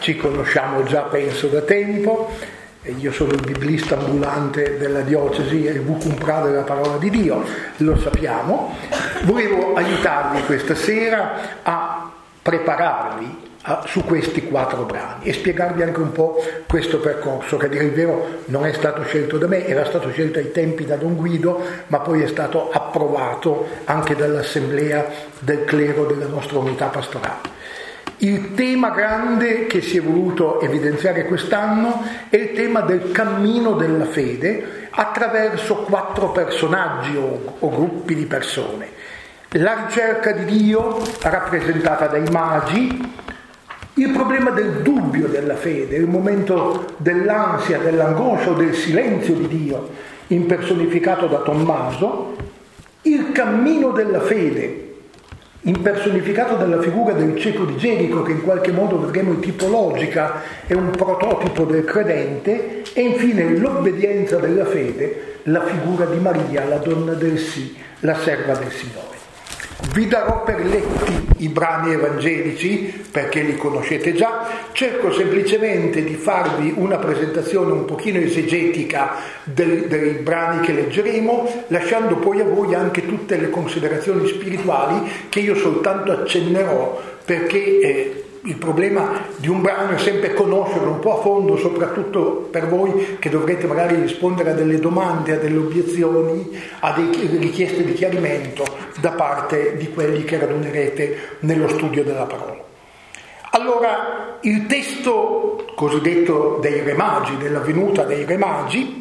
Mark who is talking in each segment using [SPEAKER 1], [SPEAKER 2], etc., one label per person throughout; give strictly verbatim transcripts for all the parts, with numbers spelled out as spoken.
[SPEAKER 1] ci conosciamo già penso da tempo, io sono il biblista ambulante della diocesi e il Vucumprà della parola di Dio, lo sappiamo. Volevo aiutarvi questa sera a prepararvi a, su questi quattro brani e spiegarvi anche un po' questo percorso, che a dire il vero non è stato scelto da me, era stato scelto ai tempi da Don Guido, ma poi è stato approvato anche dall'assemblea del clero della nostra unità pastorale. Il tema grande che si è voluto evidenziare quest'anno è il tema del cammino della fede attraverso quattro personaggi o, o gruppi di persone. La ricerca di Dio, rappresentata dai magi, il problema del dubbio della fede, il momento dell'ansia, dell'angoscia o del silenzio di Dio, impersonificato da Tommaso, il cammino della fede, impersonificato dalla figura del cieco di Gerico, che in qualche modo vedremo tipologica, è un prototipo del credente, e infine l'obbedienza della fede, la figura di Maria, la donna del sì, la serva del Signore. Vi darò per letti i brani evangelici, perché li conoscete già, cerco semplicemente di farvi una presentazione un pochino esegetica dei, dei brani che leggeremo, lasciando poi a voi anche tutte le considerazioni spirituali che io soltanto accennerò, perché eh, il problema di un brano è sempre conoscerlo un po' a fondo, soprattutto per voi che dovrete magari rispondere a delle domande, a delle obiezioni, a delle richieste di chiarimento da parte di quelli che radunerete nello studio della parola. Allora, il testo cosiddetto dei Re Magi, della venuta dei Re Magi,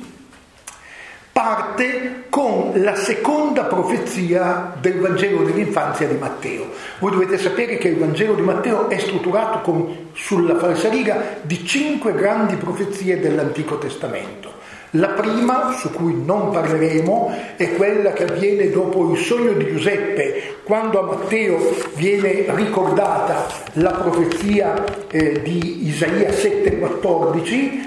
[SPEAKER 1] parte con la seconda profezia del Vangelo dell'infanzia di Matteo. Voi dovete sapere che il Vangelo di Matteo è strutturato con, sulla falsariga di cinque grandi profezie dell'Antico Testamento. La prima, su cui non parleremo, è quella che avviene dopo il sogno di Giuseppe, quando a Matteo viene ricordata la profezia eh, di Isaia sette quattordici,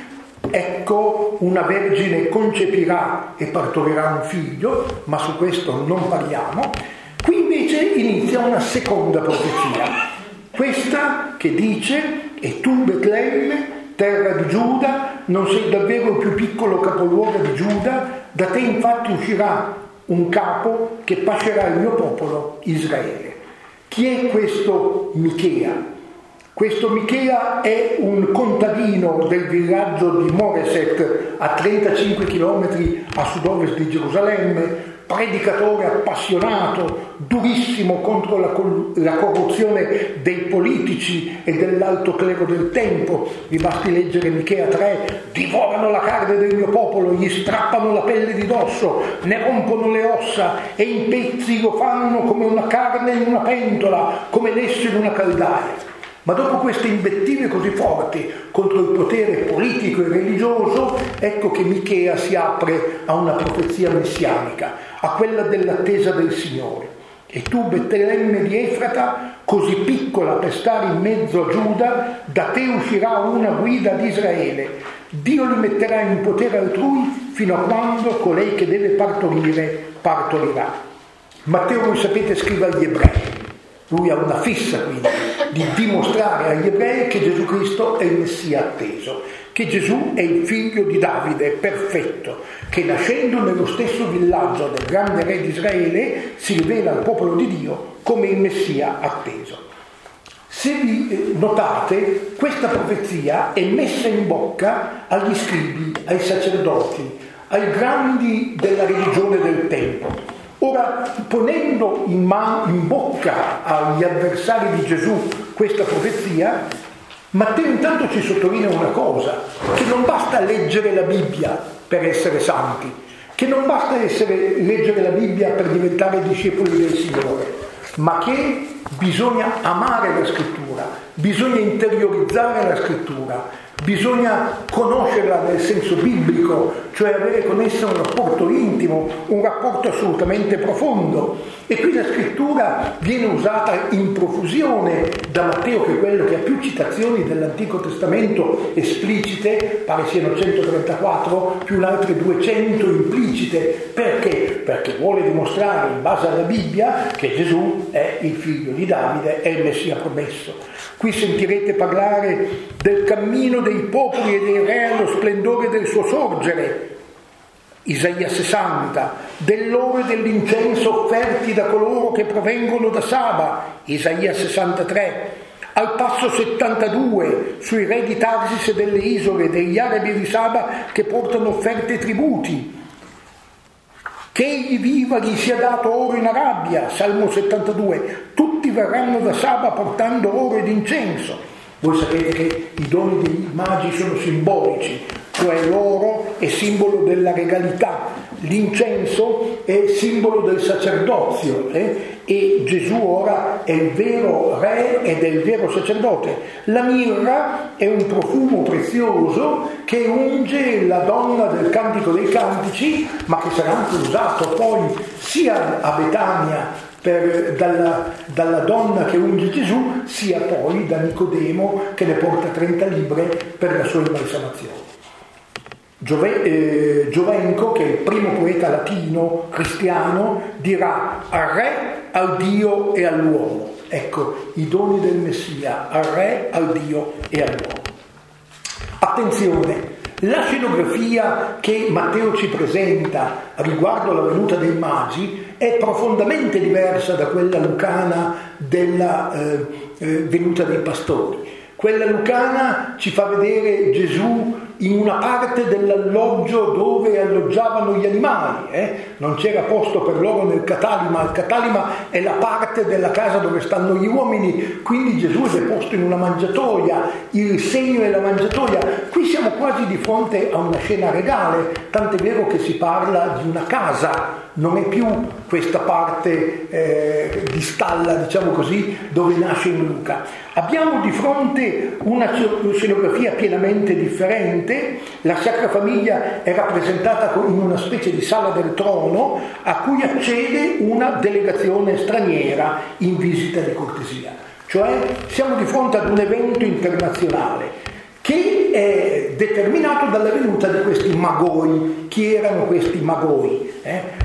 [SPEAKER 1] ecco una vergine concepirà e partorirà un figlio, ma su questo non parliamo. Qui invece inizia una seconda profezia, questa che dice: e tu Betlemme, terra di Giuda, non sei davvero il più piccolo capoluogo di Giuda, da te infatti uscirà un capo che pascerà il mio popolo Israele. Chi è questo Michea? Questo Michea è un contadino del villaggio di Moreset, a trentacinque chilometri a sud-ovest di Gerusalemme, predicatore appassionato, durissimo contro la, la corruzione dei politici e dell'alto clero del tempo. Vi basti leggere Michea tre: divorano la carne del mio popolo, gli strappano la pelle di dosso, ne rompono le ossa e in pezzi lo fanno come una carne in una pentola, come l'esso in una caldaia. Ma dopo queste invettive così forti contro il potere politico e religioso, ecco che Michea si apre a una profezia messianica, a quella dell'attesa del Signore. E tu, Betlemme di Efrata, così piccola per stare in mezzo a Giuda, da te uscirà una guida di Israele. Dio li metterà in potere altrui fino a quando colei che deve partorire partorirà. Matteo, voi sapete, scrive agli ebrei. Lui ha una fissa quindi di dimostrare agli ebrei che Gesù Cristo è il Messia atteso, che Gesù è il figlio di Davide perfetto, che nascendo nello stesso villaggio del grande re di Israele si rivela al popolo di Dio come il Messia atteso. Se vi notate, questa profezia è messa in bocca agli scribi, ai sacerdoti, ai grandi della religione del tempo. Ora, ponendo in, man- in bocca agli avversari di Gesù questa profezia, Matteo intanto ci sottolinea una cosa: che non basta leggere la Bibbia per essere santi, che non basta essere, leggere la Bibbia per diventare discepoli del Signore, ma che bisogna amare la Scrittura, bisogna interiorizzare la Scrittura, bisogna conoscerla nel senso biblico, cioè avere con essa un rapporto intimo, un rapporto assolutamente profondo. E qui la Scrittura viene usata in profusione da Matteo, che è quello che ha più citazioni dell'Antico Testamento esplicite, pare siano centotrentaquattro, più altre duecento implicite. Perché? perché vuole dimostrare in base alla Bibbia che Gesù è il figlio di Davide, è il Messia promesso. Qui sentirete parlare del cammino dei popoli e dei re allo splendore del suo sorgere, Isaia sessanta, dell'oro e dell'incenso offerti da coloro che provengono da Saba, Isaia sessantatré, al passo settantadue sui re di Tarsis e delle isole, degli arabi di Saba che portano offerte e tributi. Che egli viva, gli sia dato oro in Arabia, Salmo settantadue, tutti verranno da Saba portando oro ed incenso. Voi sapete che i doni dei magi sono simbolici, cioè l'oro è simbolo della regalità, l'incenso è simbolo del sacerdozio, eh? E Gesù ora è il vero re ed è il vero sacerdote. La mirra è un profumo prezioso che unge la donna del Cantico dei Cantici, ma che sarà anche usato poi sia a Betania per, dalla, dalla donna che unge Gesù, sia poi da Nicodemo che ne porta trenta libre per la sua imbalsamazione. Giove, eh, Giovenco, che è il primo poeta latino cristiano, dirà al re, al Dio e all'uomo. Ecco, i doni del Messia, al re, al Dio e all'uomo. Attenzione, la scenografia che Matteo ci presenta riguardo alla venuta dei magi è profondamente diversa da quella lucana della eh, eh, venuta dei pastori. Quella lucana ci fa vedere Gesù in una parte dell'alloggio dove alloggiavano gli animali, eh? Non c'era posto per loro nel catalima, il catalima è la parte della casa dove stanno gli uomini, quindi Gesù è deposto in una mangiatoia, il segno è la mangiatoia. Qui siamo quasi di fronte a una scena regale, tant'è vero che si parla di una casa, non è più questa parte eh, di stalla, diciamo così, dove nasce Luca. Abbiamo di fronte una scenografia pienamente differente. La Sacra Famiglia è rappresentata in una specie di sala del trono a cui accede una delegazione straniera in visita di cortesia. Cioè siamo di fronte ad un evento internazionale che è determinato dalla venuta di questi magoi. Chi erano questi magoi? Eh?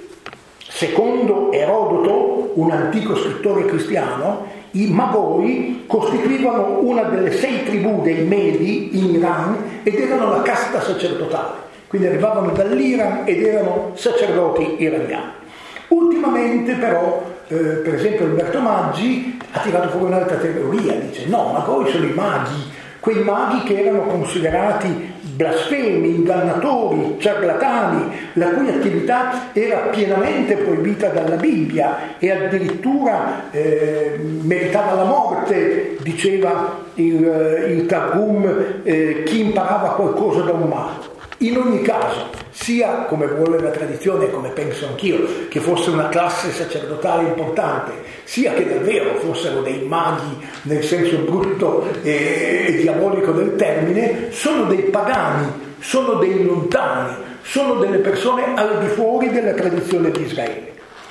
[SPEAKER 1] Secondo Erodoto, un antico scrittore cristiano, i Magoi costituivano una delle sei tribù dei Medi in Iran ed erano la casta sacerdotale, quindi arrivavano dall'Iran ed erano sacerdoti iraniani. Ultimamente però, eh, per esempio Alberto Maggi ha tirato fuori un'altra teoria, dice no, Magoi sono i maghi, quei maghi che erano considerati blasfemi, ingannatori, ciarlatani, la cui attività era pienamente proibita dalla Bibbia e addirittura eh, meritava la morte, diceva il, il Targum, eh, chi imparava qualcosa da un mago. In ogni caso, sia come vuole la tradizione, come penso anch'io, che fosse una classe sacerdotale importante, sia che davvero fossero dei maghi nel senso brutto e, e diabolico del termine, sono dei pagani, sono dei lontani, sono delle persone al di fuori della tradizione di Israele.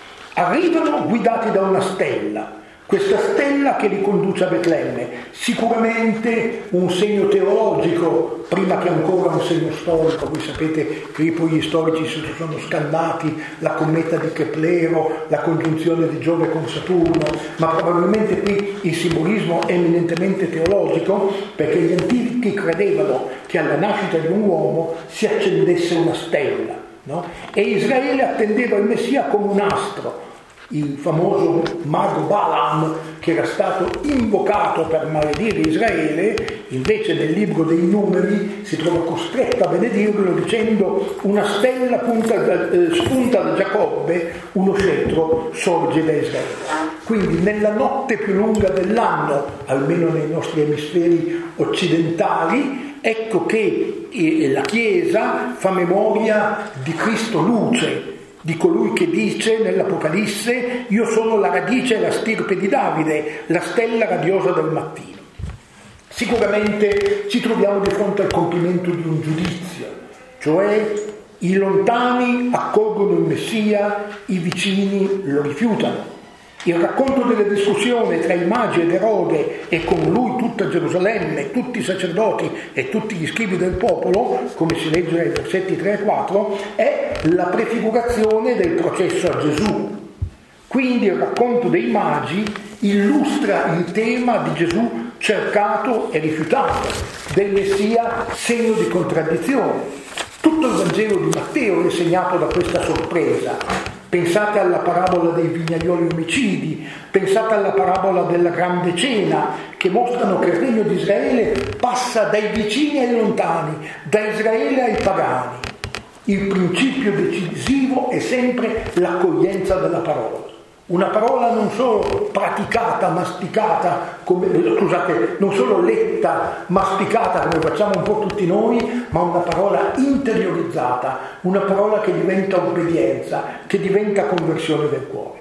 [SPEAKER 1] Arrivano guidati da una stella, questa stella che li conduce a Betlemme, sicuramente un segno teologico prima che ancora un segno storico. Voi sapete che poi gli storici si sono scannati la cometa di Keplero, la congiunzione di Giove con Saturno, ma probabilmente qui il simbolismo è eminentemente teologico, perché gli antichi credevano che alla nascita di un uomo si accendesse una stella, no? E Israele attendeva il Messia come un astro. Il famoso mago Balaam, che era stato invocato per maledire Israele, invece nel libro dei Numeri si trova costretto a benedirlo dicendo: una stella punta da, eh, spunta da Giacobbe, uno scettro sorge da Israele. Quindi nella notte più lunga dell'anno, almeno nei nostri emisferi occidentali, ecco che eh, la Chiesa fa memoria di Cristo luce, di colui che dice nell'Apocalisse: io sono la radice e la stirpe di Davide, la stella radiosa del mattino. Sicuramente ci troviamo di fronte al compimento di un giudizio, cioè i lontani accolgono il Messia, i vicini lo rifiutano. Il racconto della discussione tra i magi ed Erode e con lui tutta Gerusalemme, tutti i sacerdoti e tutti gli scribi del popolo, come si legge nei versetti tre e quattro, è la prefigurazione del processo a Gesù. Quindi il racconto dei magi illustra il tema di Gesù cercato e rifiutato, del Messia segno di contraddizione. Tutto il Vangelo di Matteo è segnato da questa sorpresa. Pensate alla parabola dei vignaioli omicidi, pensate alla parabola della grande cena, che mostrano che il regno di Israele passa dai vicini ai lontani, da Israele ai pagani. Il principio decisivo è sempre l'accoglienza della parola. Una parola non solo praticata, masticata, come, scusate, non solo letta, masticata come facciamo un po' tutti noi, ma una parola interiorizzata, una parola che diventa obbedienza, che diventa conversione del cuore.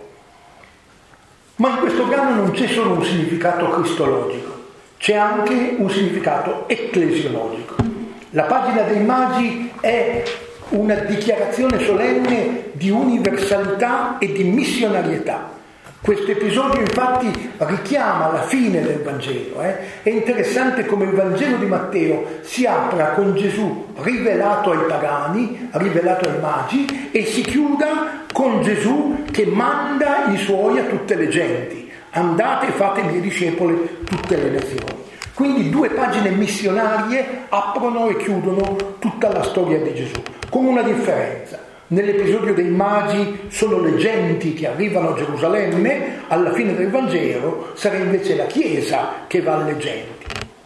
[SPEAKER 1] Ma in questo brano non c'è solo un significato cristologico, c'è anche un significato ecclesiologico. La pagina dei magi è una dichiarazione solenne di universalità e di missionarietà. Questo episodio infatti richiama la fine del Vangelo. Eh? È interessante come il Vangelo di Matteo si apra con Gesù rivelato ai pagani, rivelato ai magi, e si chiuda con Gesù che manda i suoi a tutte le genti. Andate e fate miei discepoli tutte le nazioni. Quindi due pagine missionarie aprono e chiudono tutta la storia di Gesù, con una differenza. Nell'episodio dei magi sono le genti che arrivano a Gerusalemme, alla fine del Vangelo sarà invece la Chiesa che va alle genti.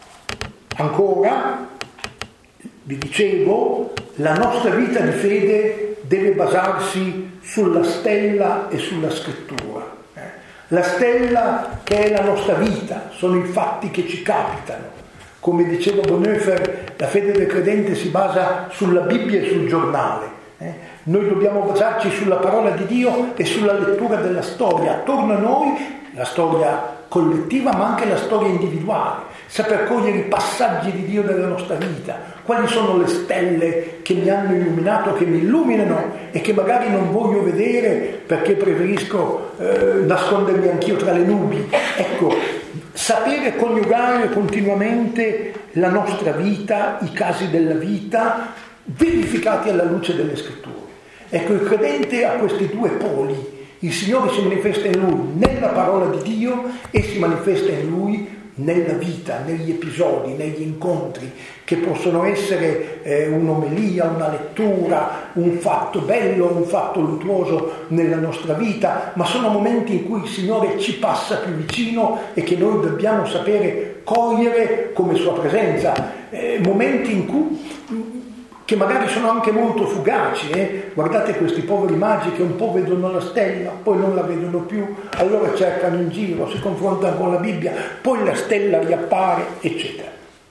[SPEAKER 1] Ancora, vi dicevo, la nostra vita di fede deve basarsi sulla stella e sulla scrittura. La stella che è la nostra vita, sono i fatti che ci capitano. Come diceva Bonhoeffer, la fede del credente si basa sulla Bibbia e sul giornale. Eh? Noi dobbiamo basarci sulla parola di Dio e sulla lettura della storia. Attorno a noi, la storia collettiva ma anche la storia individuale. Saper cogliere i passaggi di Dio nella nostra vita. Quali sono le stelle che mi hanno illuminato, che mi illuminano e che magari non voglio vedere perché preferisco eh, nascondermi anch'io tra le nubi. Ecco, sapere coniugare continuamente la nostra vita, i casi della vita, verificati alla luce delle scritture. Ecco, il credente ha questi due poli. Il Signore si manifesta in lui nella parola di Dio e si manifesta in lui nella vita, negli episodi, negli incontri, che possono essere eh, un'omelia, una lettura, un fatto bello, un fatto luttuoso nella nostra vita, ma sono momenti in cui il Signore ci passa più vicino e che noi dobbiamo sapere cogliere come sua presenza, eh, momenti in cui che magari sono anche molto fugaci, eh? Guardate questi poveri magi che un po' vedono la stella, poi non la vedono più, allora cercano in giro, si confrontano con la Bibbia, poi la stella riappare, eccetera.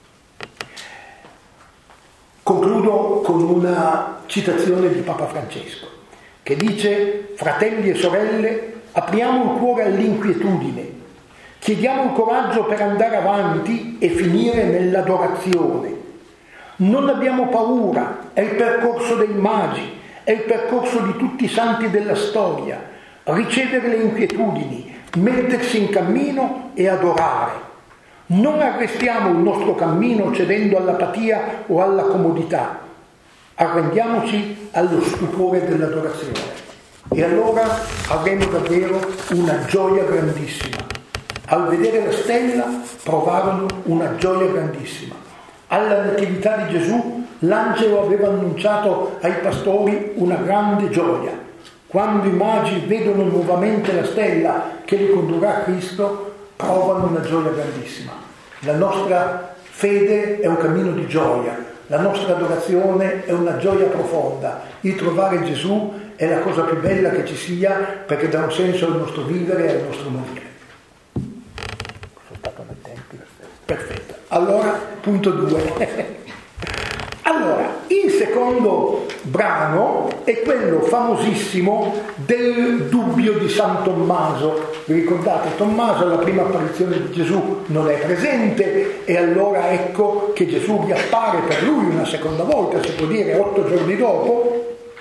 [SPEAKER 1] Concludo con una citazione di Papa Francesco, che dice: fratelli e sorelle, apriamo il cuore all'inquietudine, chiediamo il coraggio per andare avanti e finire nell'adorazione. Non abbiamo paura, è il percorso dei magi, è il percorso di tutti i santi della storia, ricevere le inquietudini, mettersi in cammino e adorare. Non arrestiamo il nostro cammino cedendo all'apatia o alla comodità, arrendiamoci allo stupore dell'adorazione e allora avremo davvero una gioia grandissima. Al vedere la stella provarono una gioia grandissima. Alla natività di Gesù l'angelo aveva annunciato ai pastori una grande gioia. Quando i magi vedono nuovamente la stella che li condurrà a Cristo, provano una gioia grandissima. La nostra fede è un cammino di gioia, la nostra adorazione è una gioia profonda. Il trovare Gesù è la cosa più bella che ci sia, perché dà un senso al nostro vivere e al nostro morire. Sono stato nel tempo. Perfetto. Allora, punto due. Allora, il secondo brano è quello famosissimo del dubbio di San Tommaso. Vi ricordate? Tommaso alla prima apparizione di Gesù non è presente e allora ecco che Gesù riappare per lui una seconda volta, si può dire otto giorni dopo,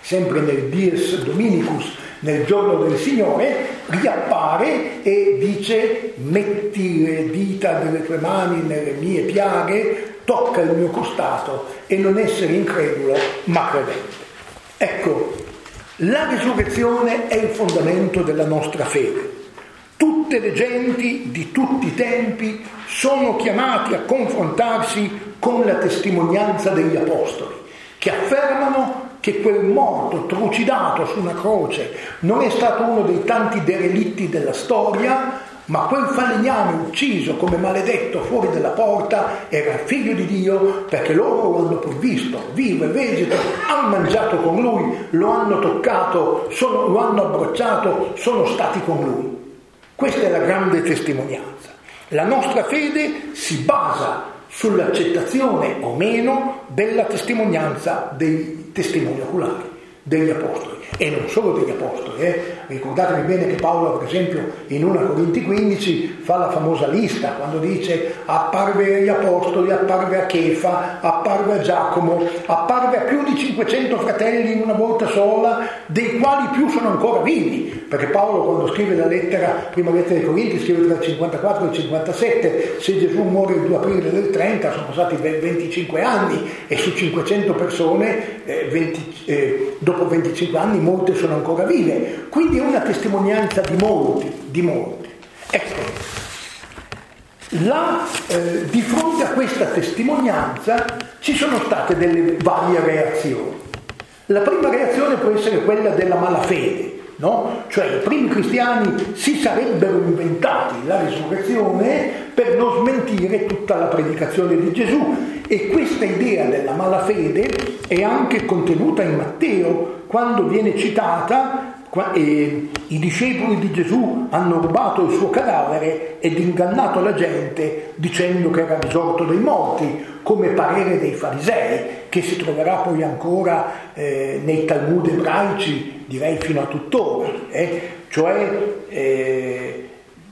[SPEAKER 1] sempre nel Dies Dominicus, nel giorno del Signore, riappare e dice: metti le dita delle tue mani nelle mie piaghe, tocca il mio costato e non essere incredulo ma credente. Ecco, la risurrezione è il fondamento della nostra fede. Tutte le genti di tutti i tempi sono chiamati a confrontarsi con la testimonianza degli apostoli, che affermano che quel morto trucidato su una croce non è stato uno dei tanti derelitti della storia, ma quel falegname ucciso come maledetto fuori dalla porta era il figlio di Dio, perché loro lo hanno poi visto, vivo e vegeto, hanno mangiato con lui, lo hanno toccato, sono, lo hanno abbracciato, sono stati con lui. Questa è la grande testimonianza. La nostra fede si basa sull'accettazione o meno della testimonianza dei testimoni oculari, degli apostoli, e non solo degli apostoli. Eh. Ricordatevi bene che Paolo, per esempio, in prima Corinzi quindici fa la famosa lista, quando dice: apparve agli apostoli, apparve a Chefa, apparve a Giacomo, apparve a più di cinquecento fratelli in una volta sola, dei quali più sono ancora vivi, perché Paolo, quando scrive la lettera, prima lettera dei Corinti, scrive tra il cinquantaquattro e il cinquantasette. Se Gesù muore il due aprile del trenta, sono passati venticinque anni, e su cinquecento persone eh, venti, eh, dopo venticinque anni molte sono ancora vive, quindi è una testimonianza di molti, di molti. Ecco, la, eh, di fronte a questa testimonianza ci sono state delle varie reazioni. La prima reazione può essere quella della malafede, no? Cioè i primi cristiani si sarebbero inventati la risurrezione per non smentire tutta la predicazione di Gesù, e questa idea della malafede è anche contenuta in Matteo, quando viene citata e i discepoli di Gesù hanno rubato il suo cadavere ed ingannato la gente dicendo che era risorto dai morti, come parere dei farisei, che si troverà poi ancora eh, nei Talmud ebraici, direi fino a tuttora, eh? Cioè eh,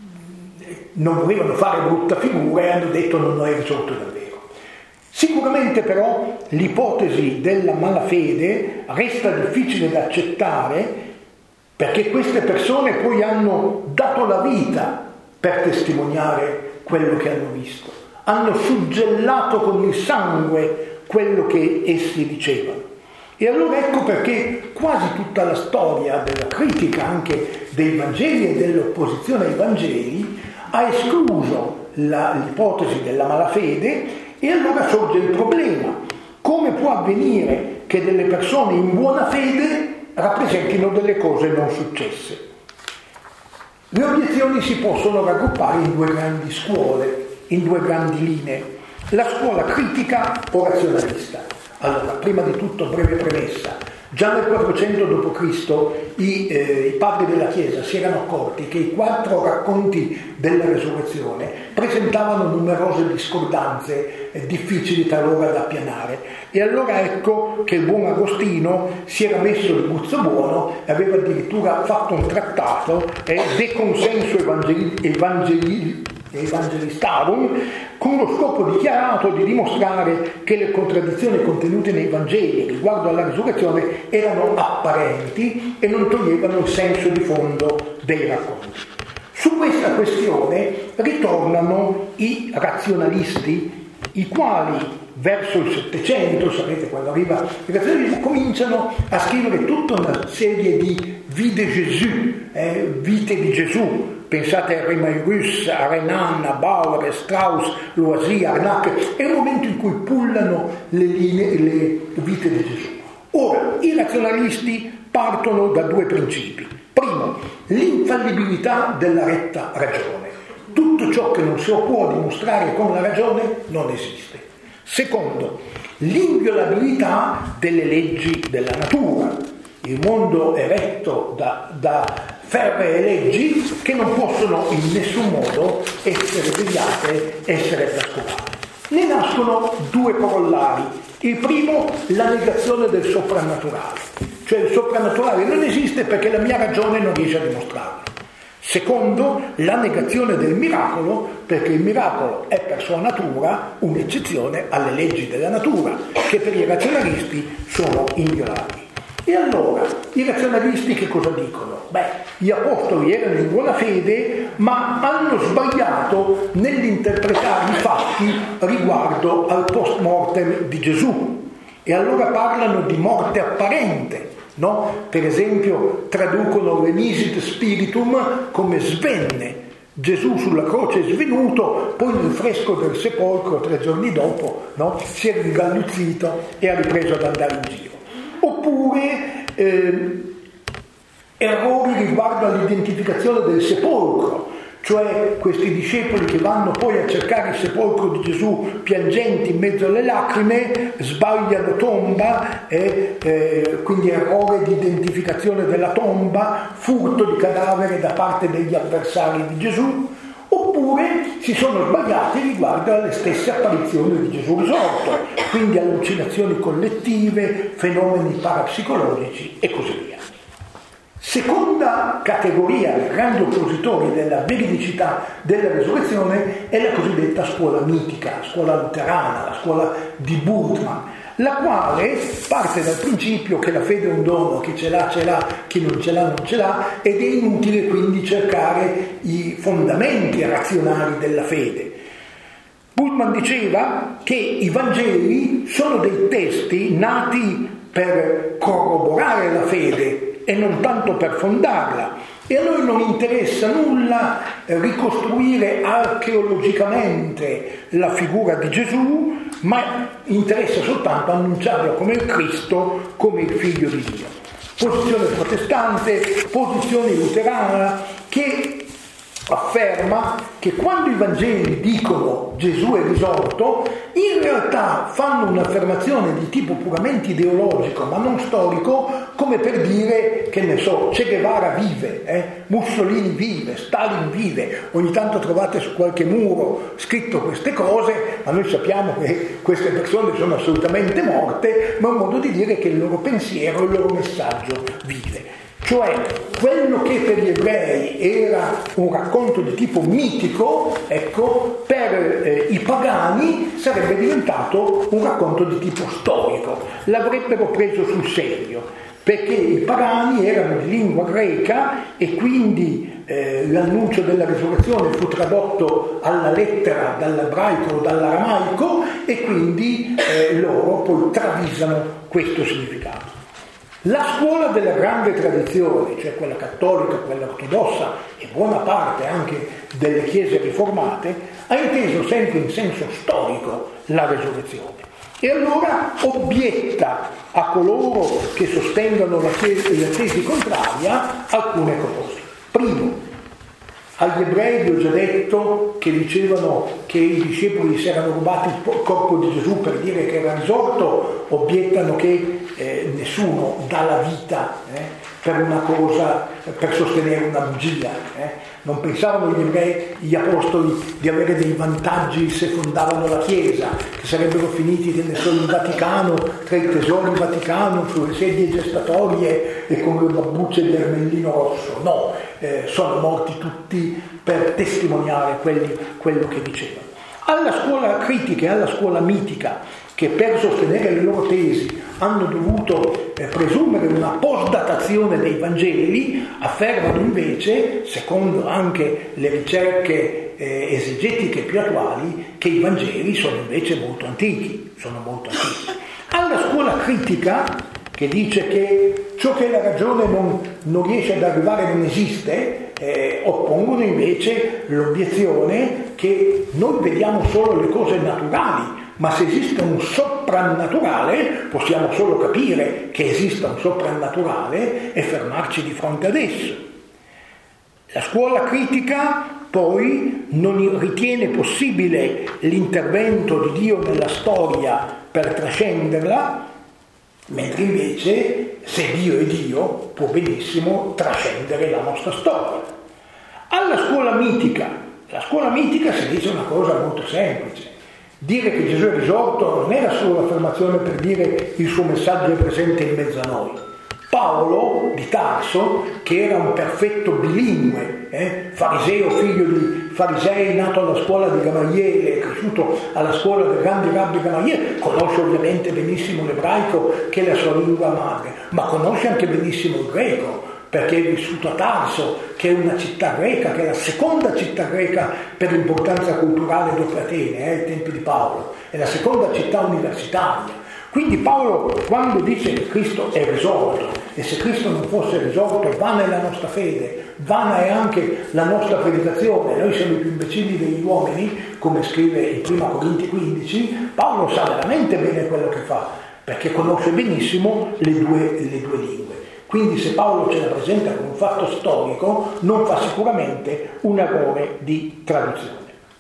[SPEAKER 1] non volevano fare brutta figura e hanno detto non è risorto davvero. Sicuramente però l'ipotesi della malafede resta difficile da accettare, perché queste persone poi hanno dato la vita per testimoniare quello che hanno visto, hanno suggellato con il sangue quello che essi dicevano. E allora ecco perché quasi tutta la storia della critica anche dei Vangeli e dell'opposizione ai Vangeli ha escluso la, l'ipotesi della malafede, e allora sorge il problema: come può avvenire che delle persone in buona fede rappresentino delle cose non successe? Le obiezioni si possono raggruppare in due grandi scuole, in due grandi linee: la scuola critica o razionalista. Allora, prima di tutto, breve premessa: già nel quattrocento dopo Cristo i, eh, i padri della Chiesa si erano accorti che i quattro racconti della resurrezione presentavano numerose discordanze eh, difficili talora da appianare, e allora ecco che il buon Agostino si era messo il guzzo buono e aveva addirittura fatto un trattato eh, De Consenso Evangeli- Evangeli- Evangelistarum, con lo scopo dichiarato di dimostrare che le contraddizioni contenute nei Vangeli riguardo alla risurrezione erano apparenti e non toglievano il senso di fondo dei racconti. Su questa questione ritornano i razionalisti, i quali verso il Settecento, sapete, quando arriva il razionalismo, cominciano a scrivere tutta una serie di vie de Jésus, eh, vite di Gesù. Pensate a Rémaurus, a Renan, a Bauer, Strauss, Loisy, Arnac. È il momento in cui pullano le, linee, le vite di Gesù. Ora, i razionalisti partono da due principi. Primo, l'infallibilità della retta ragione. Tutto ciò che non si può dimostrare con la ragione non esiste. Secondo, l'inviolabilità delle leggi della natura. Il mondo è retto da, da ferree leggi che non possono in nessun modo essere deviate, essere trascurate. Ne nascono due corollari. Il primo, la negazione del soprannaturale, cioè il soprannaturale non esiste perché la mia ragione non riesce a dimostrarlo. Secondo, la negazione del miracolo, perché il miracolo è per sua natura un'eccezione alle leggi della natura, che per i razionalisti sono inviolabili. E allora, i razionalisti che cosa dicono? Beh, gli apostoli erano in buona fede, ma hanno sbagliato nell'interpretare i fatti riguardo al post mortem di Gesù. E allora parlano di morte apparente, no? Per esempio, traducono l'emisit spiritum come svenne. Gesù sulla croce è svenuto, poi nel fresco del sepolcro, tre giorni dopo, no? Si è ringalluzzito e ha ripreso ad andare in giro. Oppure eh, errori riguardo all'identificazione del sepolcro, cioè questi discepoli che vanno poi a cercare il sepolcro di Gesù piangenti in mezzo alle lacrime, sbagliano tomba, e eh, quindi errore di identificazione della tomba, furto di cadavere da parte degli avversari di Gesù. Oppure si sono sbagliati riguardo alle stesse apparizioni di Gesù risorto, quindi allucinazioni collettive, fenomeni parapsicologici e così via. Seconda categoria, grandi oppositori della veridicità della resurrezione, è la cosiddetta scuola mitica, la scuola luterana, la scuola di Bultmann, la quale parte dal principio che la fede è un dono, chi ce l'ha ce l'ha, chi non ce l'ha non ce l'ha, ed è inutile quindi cercare i fondamenti razionali della fede. Bultmann diceva che i Vangeli sono dei testi nati per corroborare la fede e non tanto per fondarla, e a noi non interessa nulla ricostruire archeologicamente la figura di Gesù, ma interessa soltanto annunciarlo come il Cristo, come il Figlio di Dio. Posizione protestante, posizione luterana, che afferma che quando i Vangeli dicono Gesù è risorto, in realtà fanno un'affermazione di tipo puramente ideologico, ma non storico, come per dire, che ne so, Che Guevara vive, eh? Mussolini vive, Stalin vive. Ogni tanto trovate su qualche muro scritto queste cose, ma noi sappiamo che queste persone sono assolutamente morte, ma è un modo di dire che il loro pensiero, il loro messaggio vive. Cioè, quello che per gli ebrei era un racconto di tipo mitico, ecco, per eh, i pagani sarebbe diventato un racconto di tipo storico. L'avrebbero preso sul serio, perché i pagani erano di lingua greca e quindi eh, l'annuncio della risurrezione fu tradotto alla lettera dall'ebraico o dall'aramaico, e quindi eh, loro poi travisano questo significato. La scuola della grande tradizione, cioè quella cattolica, quella ortodossa e buona parte anche delle chiese riformate, ha inteso sempre in senso storico la resurrezione. E allora obietta a coloro che sostengano la, chiesa, la tesi contraria alcune cose. Primo, agli ebrei vi ho già detto che dicevano che i discepoli si erano rubati il corpo di Gesù per dire che era risorto, obiettano che eh, nessuno dà la vita eh, per una cosa, per sostenere una bugia. Eh. Non pensavano gli ebrei, gli apostoli, di avere dei vantaggi se fondavano la Chiesa, che sarebbero finiti che ne so, in Vaticano, tra i tesori in Vaticano, sulle sedie gestatorie e con le babbucce di Ermellino Rosso. No, eh, sono morti tutti per testimoniare quelli, quello che dicevano. Alla scuola critica e alla scuola mitica, che per sostenere le loro tesi hanno dovuto eh, presumere una postdatazione dei Vangeli, affermano invece, secondo anche le ricerche eh, esegetiche più attuali, che i Vangeli sono invece molto antichi, sono molto antichi. Alla scuola critica, che dice che ciò che la ragione non, non riesce ad arrivare non esiste, eh, oppongono invece l'obiezione che noi vediamo solo le cose naturali, ma se esiste un soprannaturale possiamo solo capire che esista un soprannaturale e fermarci di fronte ad esso. La scuola critica poi non ritiene possibile l'intervento di Dio nella storia per trascenderla, mentre invece se Dio è Dio può benissimo trascendere la nostra storia. Alla scuola mitica, la scuola mitica si dice una cosa molto semplice. Dire che Gesù è risorto non era solo l'affermazione per dire il suo messaggio è presente in mezzo a noi. Paolo di Tarso, che era un perfetto bilingue eh? fariseo, figlio di farisei, nato alla scuola di Gamaliele, cresciuto alla scuola del grande rabbi Gamaliele, conosce ovviamente benissimo l'ebraico che è la sua lingua madre, ma conosce anche benissimo il greco, perché è vissuto a Tarso, che è una città greca, che è la seconda città greca per importanza culturale dopo Atene, eh, ai tempi di Paolo, è la seconda città universitaria. Quindi Paolo, quando dice che Cristo è risorto, e se Cristo non fosse risorto, vana è la nostra fede, vana è anche la nostra predicazione, noi siamo i più imbecilli degli uomini, come scrive in prima Corinti quindici, Paolo sa veramente bene quello che fa, perché conosce benissimo le due, le due lingue. Quindi se Paolo ce la presenta come un fatto storico, non fa sicuramente un errore di traduzione.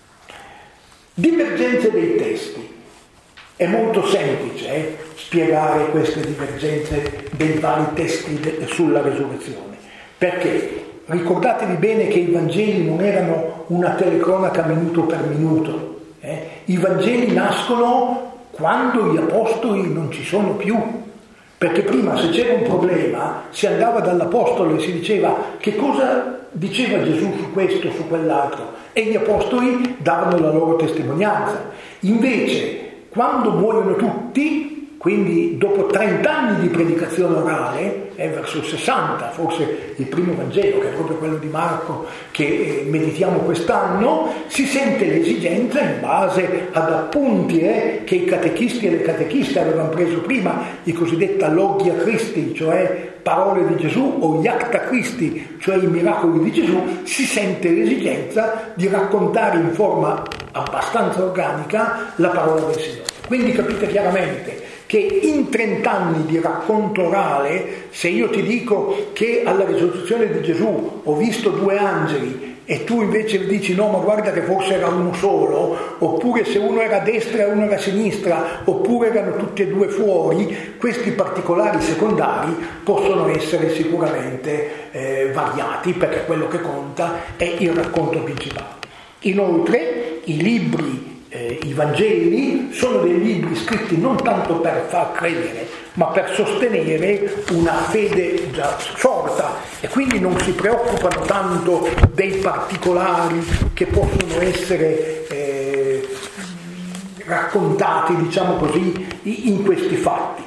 [SPEAKER 1] Divergenze dei testi. È molto semplice eh, spiegare queste divergenze dei vari testi de- sulla resurrezione. Perché? Ricordatevi bene che i Vangeli non erano una telecronaca minuto per minuto. Eh? I Vangeli nascono quando gli apostoli non ci sono più. Perché prima, se c'era un problema, si andava dall'apostolo e si diceva che cosa diceva Gesù su questo, su quell'altro, e gli apostoli davano la loro testimonianza. Invece, quando muoiono tutti, quindi dopo trent'anni di predicazione orale, è verso il sessanta, forse il primo Vangelo, che è proprio quello di Marco che meditiamo quest'anno, si sente l'esigenza, in base ad appunti eh, che i catechisti e le catechiste avevano preso prima, i cosiddetta Logia Christi, cioè parole di Gesù, o gli Acta Christi, cioè i miracoli di Gesù, si sente l'esigenza di raccontare in forma abbastanza organica la parola del Signore. Quindi capite chiaramente che in trent'anni di racconto orale, se io ti dico che alla risurrezione di Gesù ho visto due angeli e tu invece dici no, ma guarda che forse era uno solo, oppure se uno era a destra e uno era a sinistra, oppure erano tutti e due fuori, questi particolari secondari possono essere sicuramente eh, variati, perché quello che conta è il racconto principale. Inoltre i libri Eh, i Vangeli sono dei libri scritti non tanto per far credere, ma per sostenere una fede già sorta, e quindi non si preoccupano tanto dei particolari che possono essere eh, raccontati, diciamo così, in questi fatti.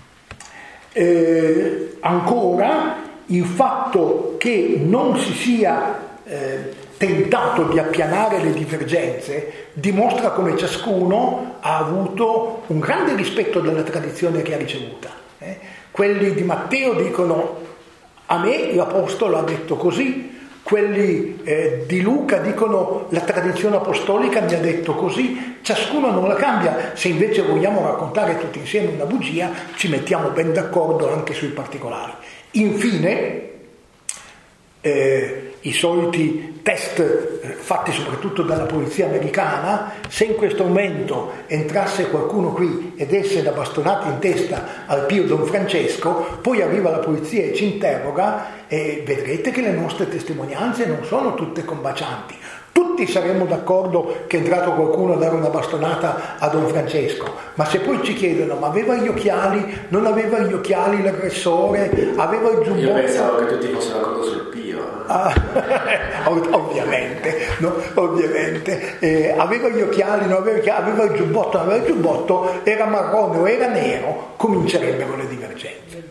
[SPEAKER 1] Eh, ancora, il fatto che non si sia eh, tentato di appianare le divergenze dimostra come ciascuno ha avuto un grande rispetto della tradizione che ha ricevuta. Eh? Quelli di Matteo dicono a me l'apostolo ha detto così, quelli eh, di Luca dicono la tradizione apostolica mi ha detto così, ciascuno non la cambia. Se invece vogliamo raccontare tutti insieme una bugia, ci mettiamo ben d'accordo anche sui particolari. Infine, eh, i soliti test eh, fatti soprattutto dalla polizia americana, se in questo momento entrasse qualcuno qui e desse da bastonate in testa al Pio Don Francesco, poi arriva la polizia e ci interroga e vedrete che le nostre testimonianze non sono tutte combacianti. Tutti saremmo d'accordo che è entrato qualcuno a dare una bastonata a Don Francesco, ma se poi ci chiedono ma aveva gli occhiali, non aveva gli occhiali l'aggressore, aveva il giubbotto...
[SPEAKER 2] Io pensavo che tutti fossero d'accordo sul Pio.
[SPEAKER 1] Ah, ovviamente, no? ovviamente. Eh, aveva gli occhiali, non aveva, aveva il giubbotto, non aveva il giubbotto, era marrone o era nero, comincerebbero le divergenze.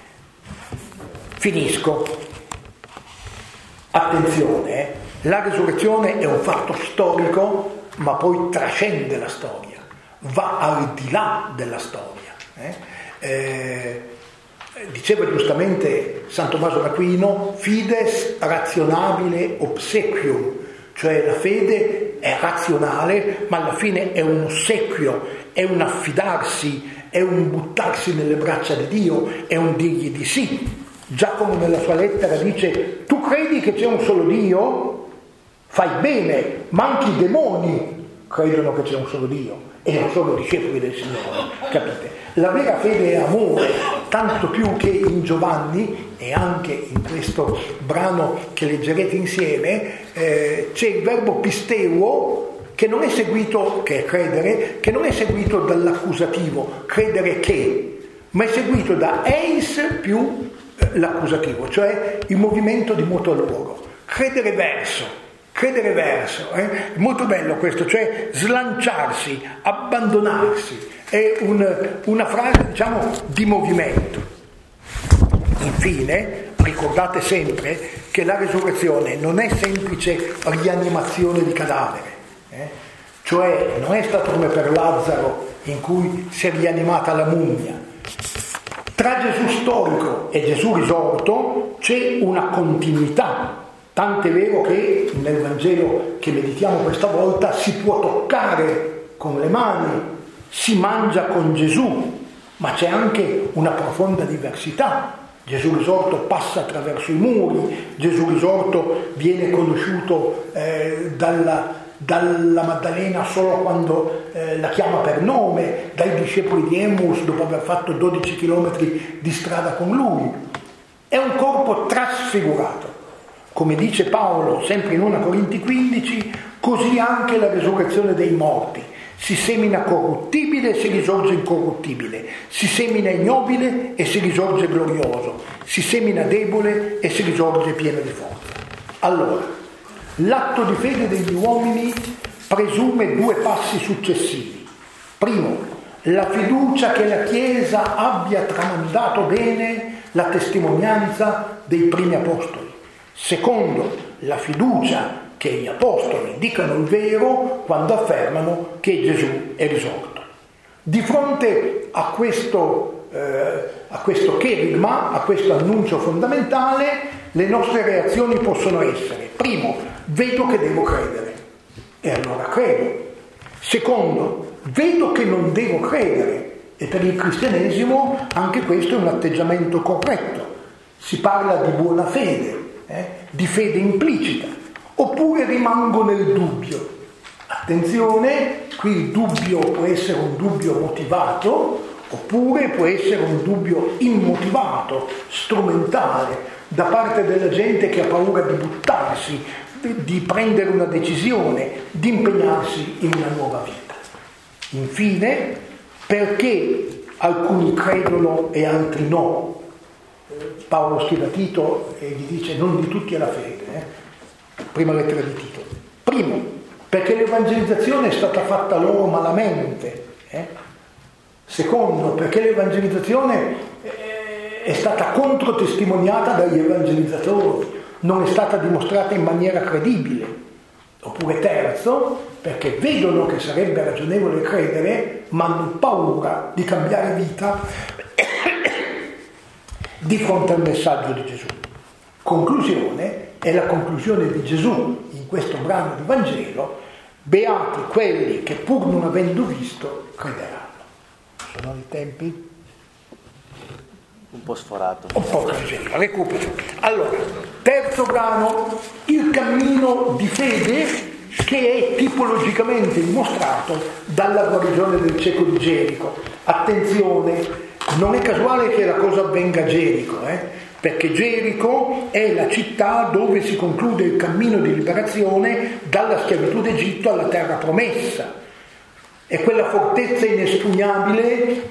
[SPEAKER 1] Finisco. Attenzione, eh. La risurrezione è un fatto storico, ma poi trascende la storia, va al di là della storia. Eh? Eh, diceva giustamente San Tommaso d'Aquino, fides razionabile obsequium, cioè la fede è razionale, ma alla fine è un ossequio, è un affidarsi, è un buttarsi nelle braccia di Dio, è un dirgli di sì. Giacomo nella sua lettera dice: tu credi che c'è un solo Dio? Fai bene, ma anche i demoni credono che c'è un solo Dio e non sono discepoli del Signore, capite? La vera fede è amore, tanto più che in Giovanni e anche in questo brano che leggerete insieme eh, c'è il verbo pisteuo che non è seguito, che è credere, che non è seguito dall'accusativo, credere che, ma è seguito da eis più eh, l'accusativo, cioè il movimento di moto a loro. credere verso, credere verso, eh? Molto bello questo, cioè slanciarsi, abbandonarsi, è un, una frase, diciamo, di movimento. Infine, ricordate sempre che la resurrezione non è semplice rianimazione di cadavere, eh? Cioè non è stato come per Lazzaro in cui si è rianimata la mummia. Tra Gesù storico e Gesù risorto c'è una continuità, tant'è vero che nel Vangelo che meditiamo questa volta si può toccare con le mani, si mangia con Gesù, ma c'è anche una profonda diversità. Gesù risorto passa attraverso i muri, Gesù risorto viene conosciuto eh, dalla, dalla Maddalena solo quando eh, la chiama per nome, dai discepoli di Emmaus dopo aver fatto dodici chilometri di strada con lui. È un corpo trasfigurato. Come dice Paolo, sempre in prima Corinzi quindici, così anche la resurrezione dei morti. Si semina corruttibile e si risorge incorruttibile, si semina ignobile e si risorge glorioso, si semina debole e si risorge pieno di forza. Allora, l'atto di fede degli uomini presume due passi successivi. Primo, la fiducia che la Chiesa abbia tramandato bene la testimonianza dei primi apostoli. Secondo, la fiducia che gli apostoli dicano il vero quando affermano che Gesù è risorto. Di fronte a questo, eh, a questo cherigma, a questo annuncio fondamentale, le nostre reazioni possono essere: primo, vedo che devo credere, e allora credo. Secondo, vedo che non devo credere, e per il cristianesimo anche questo è un atteggiamento corretto. Si parla di buona fede, eh, di fede implicita. Oppure rimango nel dubbio. Attenzione, qui il dubbio può essere un dubbio motivato, oppure può essere un dubbio immotivato, strumentale, da parte della gente che ha paura di buttarsi, di prendere una decisione, di impegnarsi in una nuova vita. Infine, perché alcuni credono e altri no? Paolo scrive a Tito e gli dice: non di tutti è la fede, eh? Prima lettera di Tito. Primo, perché l'evangelizzazione è stata fatta loro malamente. Eh? Secondo, perché l'evangelizzazione è stata controtestimoniata dagli evangelizzatori, non è stata dimostrata in maniera credibile. Oppure terzo, perché vedono che sarebbe ragionevole credere, ma hanno paura di cambiare vita di fronte al messaggio di Gesù. Conclusione, è la conclusione di Gesù in questo brano di Vangelo: beati quelli che pur non avendo visto crederanno. Sono i tempi?
[SPEAKER 3] Un po' sforato.
[SPEAKER 1] Un po' leggero, recupero. Allora, terzo brano, il cammino di fede che è tipologicamente dimostrato dalla guarigione del cieco di Gerico. Attenzione, non è casuale che la cosa avvenga a Gerico, eh? Perché Gerico è la città dove si conclude il cammino di liberazione dalla schiavitù d'Egitto alla terra promessa. È quella fortezza inespugnabile,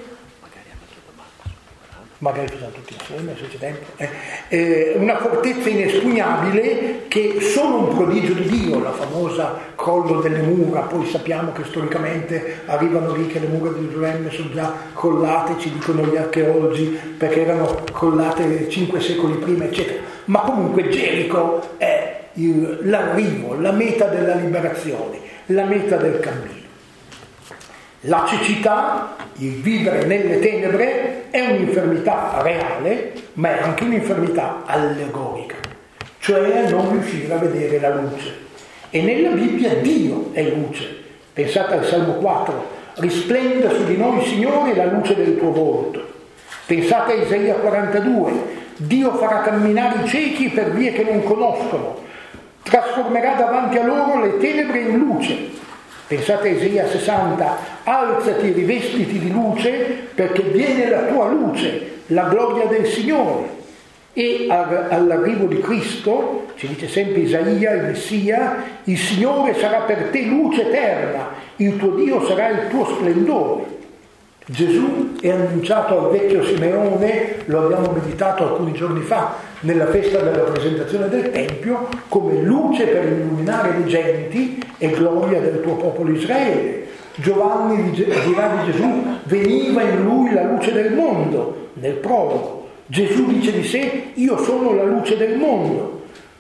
[SPEAKER 1] magari facciamo tutti insieme se c'è tempo, eh, eh, una fortezza inespugnabile che solo un prodigio di Dio, la famosa crollo delle mura, poi sappiamo che storicamente arrivano lì che le mura di Gerusalemme sono già crollate, ci dicono gli archeologi, perché erano crollate cinque secoli prima, eccetera. Ma comunque Gerico è il, l'arrivo, la meta della liberazione, la meta del cammino. La cecità, il vivere nelle tenebre, è un'infermità reale, ma è anche un'infermità allegorica, cioè non riuscire a vedere la luce. E nella Bibbia Dio è luce. Pensate al Salmo quattro: risplenda su di noi, Signore, la luce del tuo volto. Pensate a Isaia quarantadue: Dio farà camminare i ciechi per vie che non conoscono, trasformerà davanti a loro le tenebre in luce. Pensate a Isaia sessanta: alzati, rivestiti di luce, perché viene la tua luce, la gloria del Signore. E all'arrivo di Cristo, ci dice sempre Isaia, il Messia: il Signore sarà per te luce eterna, il tuo Dio sarà il tuo splendore. Gesù è annunciato al vecchio Simeone, lo abbiamo meditato alcuni giorni fa, nella festa della presentazione del Tempio, come luce per illuminare le genti e gloria del tuo popolo Israele. Giovanni dirà di Gesù: veniva in lui la luce del mondo, nel prologo. Gesù dice di sé: io sono la luce del mondo.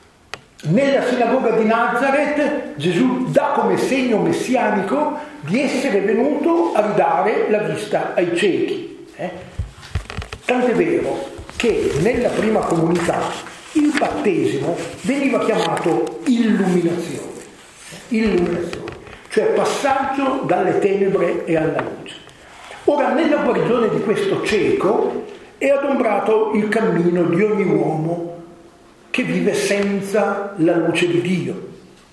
[SPEAKER 1] Nella sinagoga di Nazareth Gesù dà come segno messianico di essere venuto a ridare la vista ai ciechi. Eh? Tant'è vero che nella prima comunità il battesimo veniva chiamato illuminazione, illuminazione, cioè passaggio dalle tenebre e alla luce. Ora, nella guarigione di questo cieco è adombrato il cammino di ogni uomo che vive senza la luce di Dio.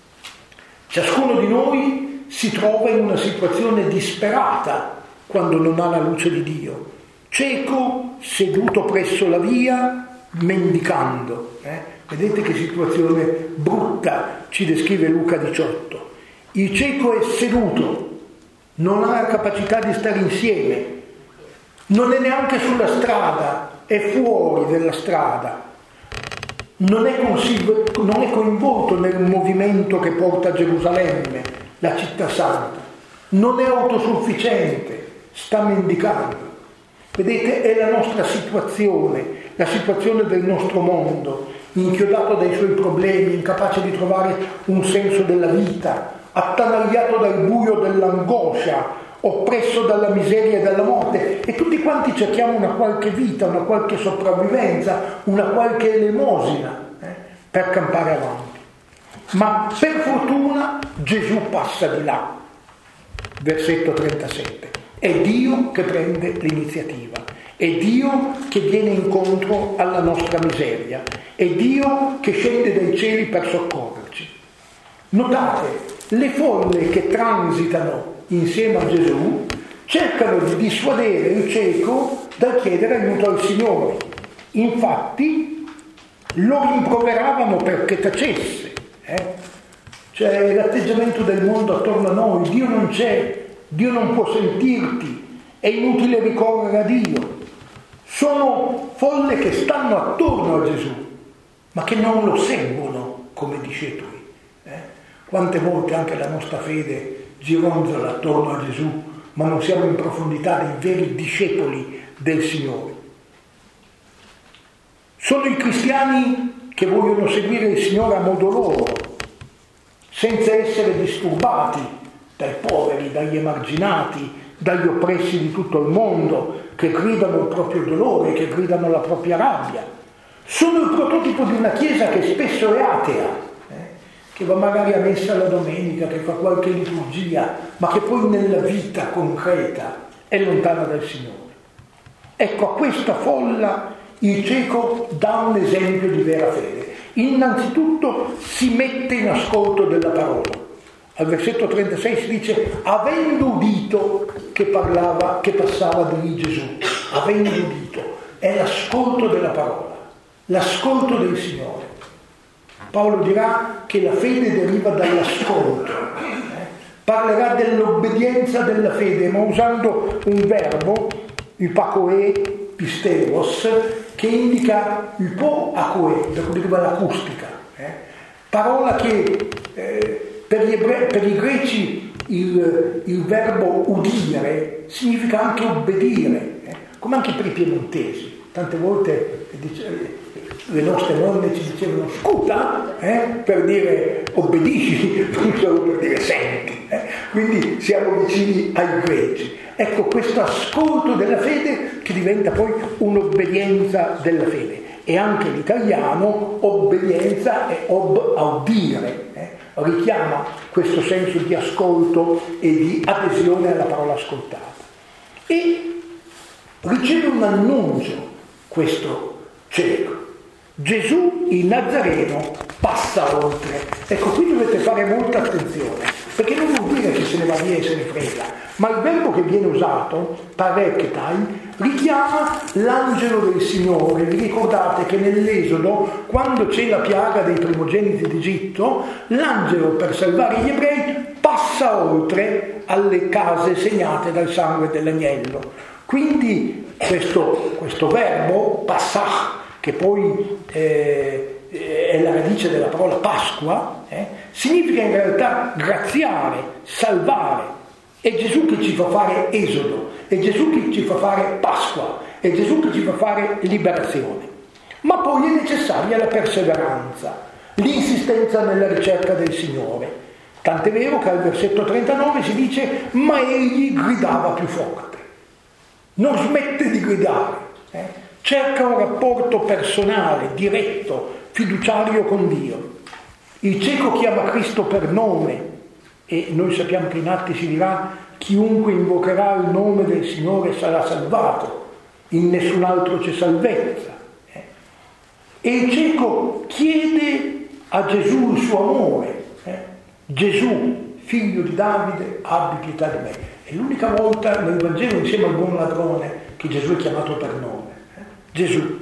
[SPEAKER 1] Ciascuno di noi si trova in una situazione disperata quando non ha la luce di Dio. Cieco, seduto presso la via, mendicando. Eh? Vedete che situazione brutta ci descrive Luca diciotto. Il cieco è seduto, non ha la capacità di stare insieme, non è neanche sulla strada, è fuori della strada. Non è, consiglio, non è coinvolto nel movimento che porta a Gerusalemme, la città santa, non è autosufficiente, sta mendicando. Vedete, è la nostra situazione, la situazione del nostro mondo, inchiodato dai suoi problemi, incapace di trovare un senso della vita, attanagliato dal buio dell'angoscia, oppresso dalla miseria e dalla morte, e tutti quanti cerchiamo una qualche vita, una qualche sopravvivenza, una qualche elemosina eh, per campare avanti. Ma per fortuna Gesù passa di là. Versetto trentasette. È Dio che prende l'iniziativa, è Dio che viene incontro alla nostra miseria, è Dio che scende dai cieli per soccorrerci. Notate, le folle che transitano insieme a Gesù cercano di dissuadere il cieco dal chiedere aiuto al Signore. Infatti lo rimproveravano perché tacesse. Eh? Cioè l'atteggiamento del mondo attorno a noi: Dio non c'è, Dio non può sentirti, è inutile ricorrere a Dio. Sono folle che stanno attorno a Gesù, ma che non lo seguono come discepoli. Eh? Quante volte anche la nostra fede gironzola attorno a Gesù, ma non siamo in profondità dei veri discepoli del Signore. Sono i cristiani che vogliono seguire il Signore a modo loro, senza essere disturbati dai poveri, dagli emarginati, dagli oppressi di tutto il mondo, che gridano il proprio dolore, che gridano la propria rabbia. Sono il prototipo di una Chiesa che spesso è atea, che va magari a messa la domenica, che fa qualche liturgia, ma che poi nella vita concreta è lontana dal Signore. Ecco, a questa folla il cieco dà un esempio di vera fede. Innanzitutto si mette in ascolto della parola. Al versetto trentasei si dice: avendo udito che parlava, che passava di lì Gesù, avendo udito, è l'ascolto della parola, l'ascolto del Signore. Paolo dirà che la fede deriva dall'ascolto, eh? Parlerà dell'obbedienza della fede, ma usando un verbo, il pakoe pisteos, che indica il po akoe, da cui deriva l'acustica, eh? Parola che eh, per, gli ebrei, per i greci il, il verbo udire significa anche obbedire, eh? Come anche per i piemontesi. Tante volte dice, le nostre nonne ci dicevano scuta, eh, per dire obbedisci, non solo per dire senti. Eh. Quindi siamo vicini ai greci. Ecco, questo ascolto della fede che diventa poi un'obbedienza della fede. E anche l'italiano obbedienza è ob audire, eh, richiama questo senso di ascolto e di adesione alla parola ascoltata. E riceve un annuncio questo cieco. Gesù il Nazareno passa oltre. Ecco, qui dovete fare molta attenzione, perché non vuol dire che se ne va via e se ne frega, ma il verbo che viene usato, parektai, richiama l'angelo del Signore. Vi ricordate che nell'Esodo, quando c'è la piaga dei primogeniti d'Egitto, l'angelo, per salvare gli ebrei, passa oltre alle case segnate dal sangue dell'agnello. Quindi questo, questo verbo, passah, che poi eh, è la radice della parola Pasqua, eh, significa in realtà graziare, salvare. È Gesù che ci fa fare esodo, è Gesù che ci fa fare Pasqua, è Gesù che ci fa fare liberazione. Ma poi è necessaria la perseveranza, l'insistenza nella ricerca del Signore. Tant'è vero che al versetto trentanove si dice: ma egli gridava più forte. Non smette di gridare, eh? Cerca un rapporto personale, diretto, fiduciario con Dio. Il cieco chiama Cristo per nome, e noi sappiamo che in Atti si dirà: chiunque invocherà il nome del Signore sarà salvato, in nessun altro c'è salvezza. Eh? E il cieco chiede a Gesù il suo amore. Eh? Gesù, figlio di Davide, abbi pietà di me. È l'unica volta nel Vangelo, insieme al buon ladrone, che Gesù è chiamato per nome. Eh? Gesù.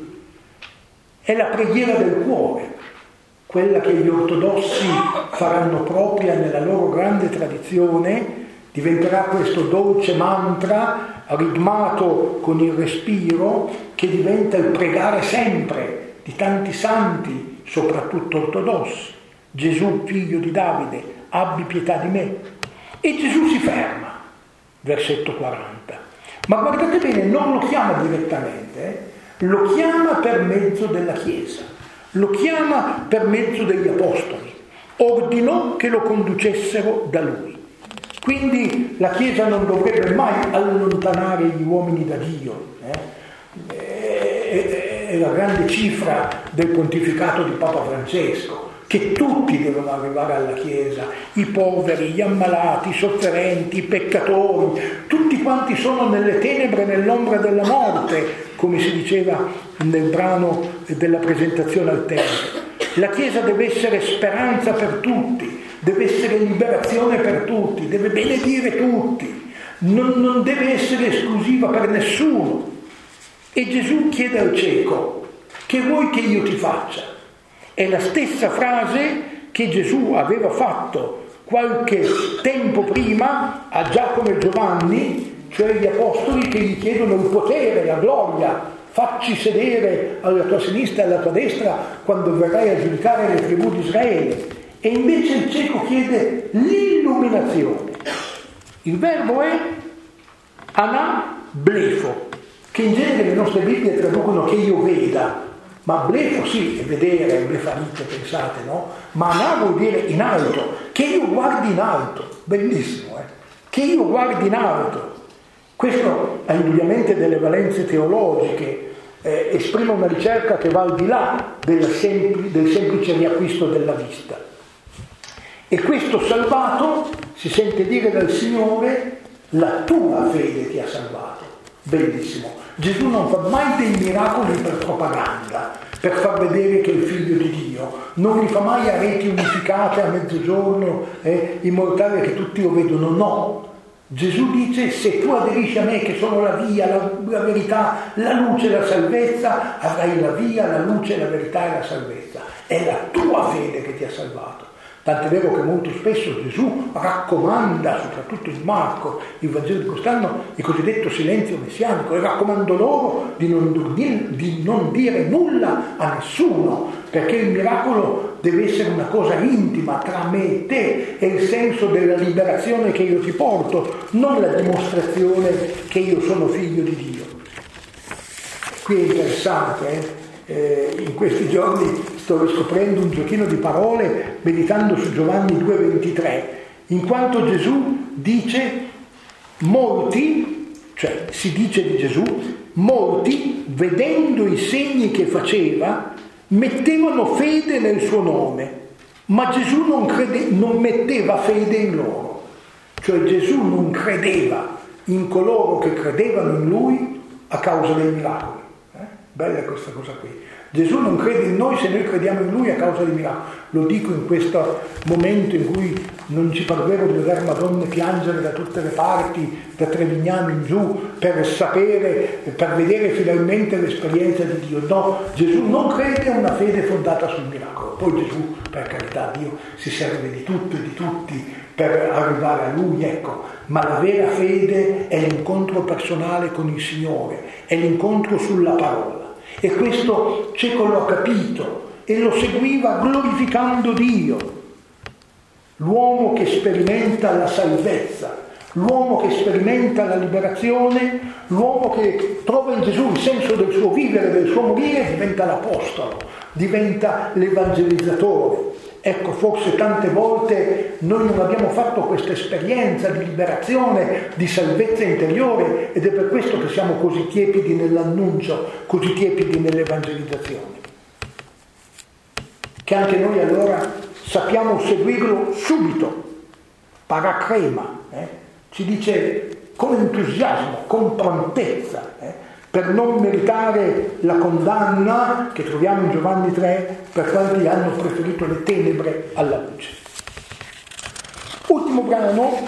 [SPEAKER 1] È la preghiera del cuore, quella che gli ortodossi faranno propria nella loro grande tradizione. Diventerà questo dolce mantra ritmato con il respiro, che diventa il pregare sempre di tanti santi, soprattutto ortodossi. Gesù, figlio di Davide, abbi pietà di me. E Gesù si ferma, versetto quaranta. Ma guardate bene, non lo chiama direttamente, eh? Lo chiama per mezzo della Chiesa, lo chiama per mezzo degli apostoli. Ordinò che lo conducessero da lui. Quindi la Chiesa non dovrebbe mai allontanare gli uomini da Dio. Eh? È, è la grande cifra del pontificato di Papa Francesco, che tutti devono arrivare alla Chiesa, i poveri, gli ammalati, i sofferenti, i peccatori, tutti quanti sono nelle tenebre, nell'ombra della morte, come si diceva nel brano della presentazione al Tempio. La Chiesa deve essere speranza per tutti, deve essere liberazione per tutti, deve benedire tutti, non, non deve essere esclusiva per nessuno. E Gesù chiede al cieco: che vuoi che io ti faccia? È la stessa frase che Gesù aveva fatto qualche tempo prima a Giacomo e Giovanni, cioè gli apostoli che gli chiedono il potere, la gloria. Facci sedere alla tua sinistra e alla tua destra quando verrai a giudicare le tribù di Israele. E invece il cieco chiede l'illuminazione. Il verbo è anablefo, che in genere le nostre Bibbie traducono che io veda. Ma blefo sì, è vedere, è blefarite, pensate, no? Ma ana vuol dire in alto, che io guardi in alto, bellissimo, eh? Che io guardi in alto. Questo ha indubbiamente delle valenze teologiche, eh, esprime una ricerca che va al di là del, sempli, del semplice riacquisto della vista. E questo salvato si sente dire dal Signore: la tua fede ti ha salvato. Bellissimo. Gesù non fa mai dei miracoli per propaganda, per far vedere che è il figlio di Dio, non li fa mai a reti unificate a mezzogiorno, eh, in modo tale che tutti lo vedono. No, Gesù dice: se tu aderisci a me, che sono la via, la, la verità, la luce e la salvezza, avrai la via, la luce, la verità e la salvezza. È la tua fede che ti ha salvato. Tant'è vero che molto spesso Gesù raccomanda, soprattutto in Marco, il Vangelo di quest'anno, il cosiddetto silenzio messianico, e raccomando loro di non, di non dire nulla a nessuno, perché il miracolo deve essere una cosa intima tra me e te, è il senso della liberazione che io ti porto, non la dimostrazione che io sono figlio di Dio. Qui è interessante, eh? Eh, in questi giorni sto riscoprendo un giochino di parole meditando su Giovanni due ventitré, in quanto Gesù dice molti, cioè si dice di Gesù, molti vedendo i segni che faceva mettevano fede nel suo nome, ma Gesù non, crede, non metteva fede in loro, cioè Gesù non credeva in coloro che credevano in lui a causa dei miracoli. Bella questa cosa qui. Gesù non crede in noi se noi crediamo in lui a causa dei miracoli. Lo dico in questo momento in cui non ci parvero di vedere Madonne piangere da tutte le parti, da Trevignano in giù, per sapere, per vedere finalmente l'esperienza di Dio. No, Gesù non crede a una fede fondata sul miracolo. Poi Gesù, per carità, Dio si serve di tutto e di tutti per arrivare a Lui, ecco, ma la vera fede è l'incontro personale con il Signore, è l'incontro sulla parola. E questo Cieco lo ha capito e lo seguiva glorificando Dio. L'uomo che sperimenta la salvezza, l'uomo che sperimenta la liberazione, l'uomo che trova in Gesù il senso del suo vivere, del suo morire, diventa l'apostolo, diventa l'evangelizzatore. Ecco, forse tante volte noi non abbiamo fatto questa esperienza di liberazione, di salvezza interiore, ed è per questo che siamo così tiepidi nell'annuncio, così tiepidi nell'evangelizzazione. Che anche noi allora sappiamo seguirlo subito, paracrema, eh? Ci dice con entusiasmo, con prontezza, eh? per non meritare la condanna che troviamo in Giovanni tre per quanti hanno preferito le tenebre alla luce. Ultimo brano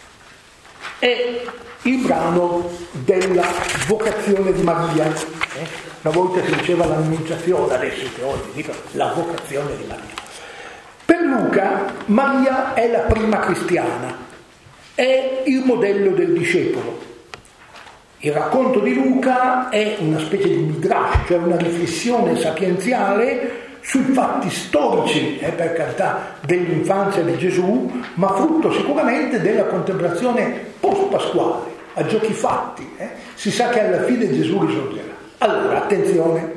[SPEAKER 1] è il brano della vocazione di Maria. Eh? Una volta si diceva l'annunciazione, adesso i teologi dicono la vocazione di Maria. Per Luca, Maria è la prima cristiana, è il modello del discepolo. Il racconto di Luca è una specie di midrash, cioè una riflessione sapienziale sui fatti storici, eh, per carità, dell'infanzia di Gesù, ma frutto sicuramente della contemplazione post-pasquale, a giochi fatti. Eh. Si sa che alla fine Gesù risorgerà. Allora, attenzione,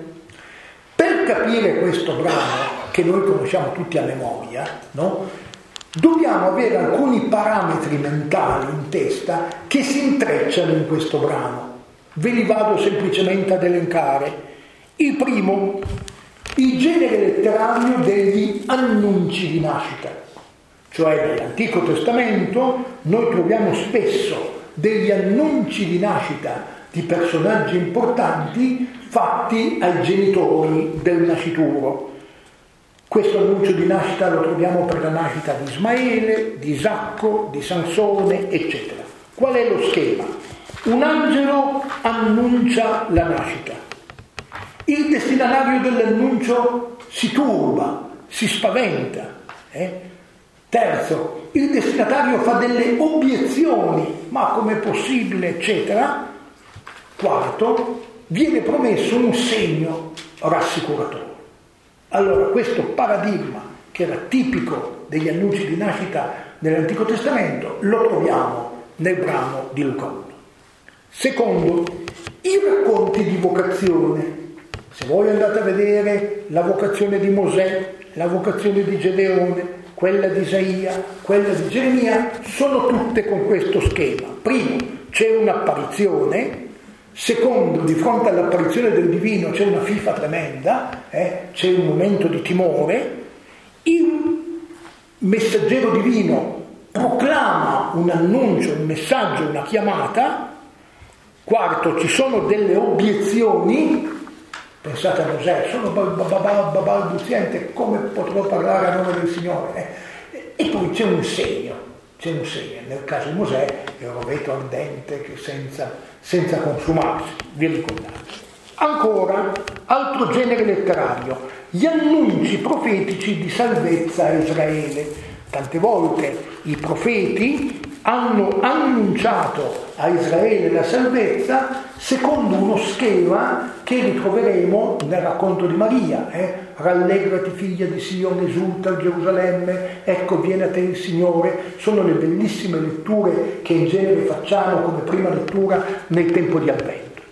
[SPEAKER 1] per capire questo brano, che noi conosciamo tutti a memoria, no? Dobbiamo avere alcuni parametri mentali in testa che si intrecciano in questo brano. Ve li vado semplicemente ad elencare. Il primo, il genere letterario degli annunci di nascita. Cioè nell'Antico Testamento noi troviamo spesso degli annunci di nascita di personaggi importanti fatti ai genitori del nascituro. Questo annuncio di nascita lo troviamo per la nascita di Ismaele, di Isacco, di Sansone, eccetera. Qual è lo schema? Un angelo annuncia la nascita. Il destinatario dell'annuncio si turba, si spaventa. Eh? Terzo, il destinatario fa delle obiezioni, ma com'è possibile, eccetera. Quarto, viene promesso un segno rassicuratore. Allora, questo paradigma, che era tipico degli annunci di nascita nell'Antico Testamento, lo troviamo nel brano di Luca uno. Secondo, i racconti di vocazione. Se voi andate a vedere la vocazione di Mosè, la vocazione di Gedeone, quella di Isaia, quella di Geremia, sono tutte con questo schema. Primo, c'è un'apparizione. Secondo, di fronte all'apparizione del divino c'è una fifa tremenda, eh? C'è un momento di timore. Il messaggero divino proclama un annuncio, un messaggio, una chiamata. Quarto, ci sono delle obiezioni. Pensate a Mosè, sono balbuziente, come potrò parlare a nome del Signore? Eh? E poi c'è un segno, c'è un segno. Nel caso di Mosè è un roveto ardente che senza... senza consumarsi, vi ricordate. Ancora, altro genere letterario, gli annunci profetici di salvezza a Israele. Tante volte i profeti hanno annunciato a Israele la salvezza secondo uno schema che ritroveremo nel racconto di Maria. Eh? Rallegrati figlia di Sion, esulta Gerusalemme, ecco viene a te il Signore. Sono le bellissime letture che in genere facciamo come prima lettura nel tempo di Avvento.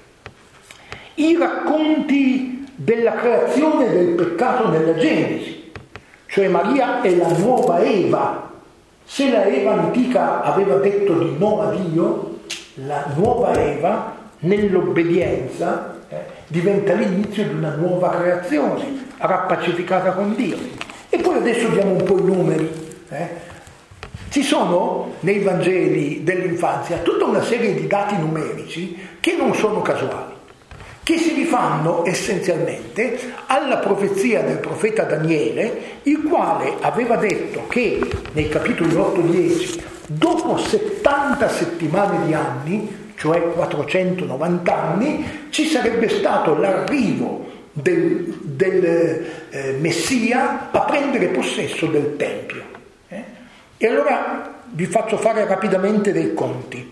[SPEAKER 1] I racconti della creazione e del peccato nella Genesi, cioè Maria è la nuova Eva. Se la Eva antica aveva detto di no a Dio, la nuova Eva nell'obbedienza eh, diventa l'inizio di una nuova creazione, rappacificata con Dio. E poi adesso diamo un po' i numeri. Eh. Ci sono nei Vangeli dell'infanzia tutta una serie di dati numerici che non sono casuali, che si rifanno essenzialmente alla profezia del profeta Daniele, il quale aveva detto che nei capitoli otto dieci, dopo settanta settimane di anni, cioè quattrocentonovanta anni, ci sarebbe stato l'arrivo del, del eh, Messia a prendere possesso del Tempio. Eh? E allora vi faccio fare rapidamente dei conti.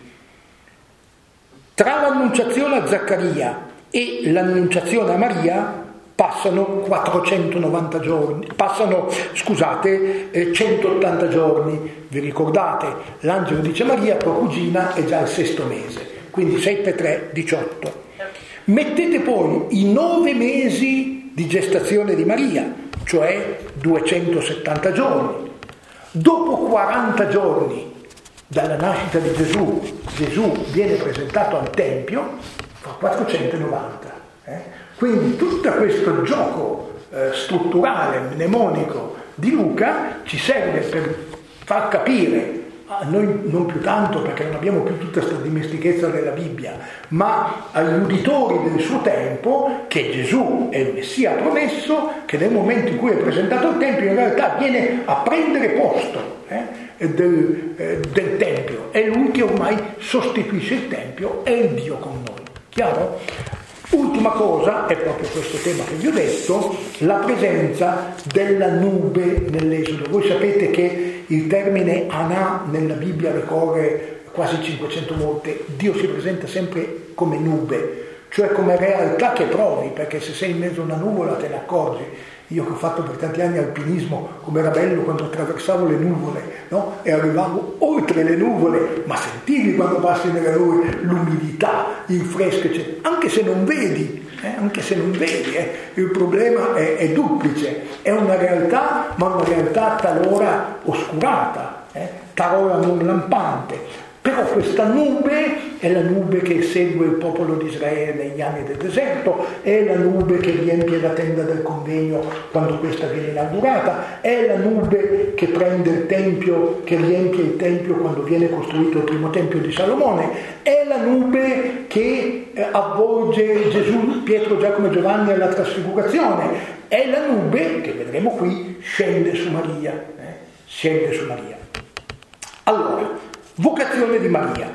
[SPEAKER 1] Tra l'annunciazione a Zaccaria e l'annunciazione a Maria passano quattrocentonovanta giorni, passano, scusate, eh, centottanta giorni. Vi ricordate? L'angelo dice a Maria, tua cugina è già al sesto mese, quindi sei per tre, diciotto. Mettete poi i nove mesi di gestazione di Maria, cioè duecentosettanta giorni. Dopo quaranta giorni dalla nascita di Gesù, Gesù viene presentato al Tempio, fa quattrocentonovanta. Eh? Quindi tutto questo gioco eh, strutturale, mnemonico di Luca ci serve per far capire, a noi non più tanto perché non abbiamo più tutta questa dimestichezza della Bibbia, ma agli uditori del suo tempo, che Gesù è il Messia promesso, che nel momento in cui è presentato al Tempio in realtà viene a prendere posto eh, del, eh, del Tempio, è lui che ormai sostituisce il Tempio, è il Dio con noi. Chiaro? Ultima cosa, è proprio questo tema che vi ho detto, la presenza della nube nell'Esodo. Voi sapete che il termine Anà nella Bibbia ricorre quasi cinquecento volte. Dio si presenta sempre come nube, cioè come realtà che trovi, perché se sei in mezzo a una nuvola te ne accorgi. Io che ho fatto per tanti anni alpinismo, com'era bello quando attraversavo le nuvole, no? E arrivavo oltre le nuvole, ma sentivi quando passi nelle nuvole l'umidità, il fresco, eccetera. Anche se non vedi, eh? anche se non vedi, eh? il problema è, è duplice, è una realtà, ma una realtà talora oscurata, eh? talora non lampante. Però questa nube è la nube che segue il popolo di Israele negli anni del deserto, è la nube che riempie la tenda del convegno quando questa viene inaugurata, è la nube che prende il tempio, che riempie il tempio quando viene costruito il primo tempio di Salomone, è la nube che avvolge Gesù, Pietro, Giacomo e Giovanni alla trasfigurazione, è la nube che vedremo qui scende su Maria, eh? scende su Maria. Allora, vocazione di Maria.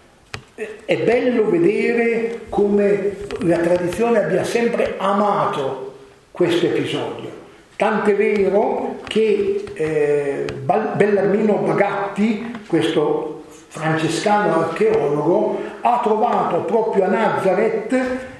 [SPEAKER 1] È bello vedere come la tradizione abbia sempre amato questo episodio. Tant'è vero che eh, Bellarmino Bagatti, questo francescano archeologo, ha trovato proprio a Nazareth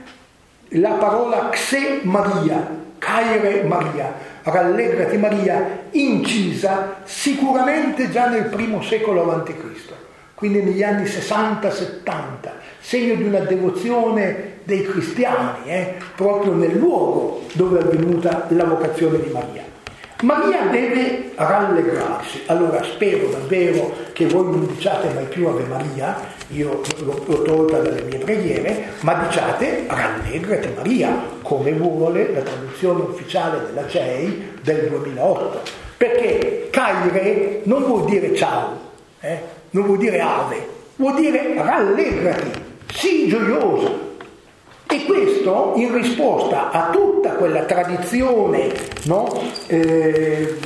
[SPEAKER 1] la parola Xe Maria, Caire Maria, rallegrati Maria, incisa sicuramente già nel primo secolo avanti Cristo, quindi negli anni sessanta settanta, segno di una devozione dei cristiani, eh, proprio nel luogo dove è avvenuta la vocazione di Maria. Maria deve rallegrarsi. Allora spero davvero che voi non diciate mai più Ave Maria, io l'ho tolta dalle mie preghiere, ma diciate rallegrati Maria, come vuole la traduzione ufficiale della C E I del duemilaotto, perché Caire non vuol dire ciao, eh? non vuol dire ave, vuol dire rallegrati, sii gioioso. E questo in risposta a tutta quella tradizione, no, eh,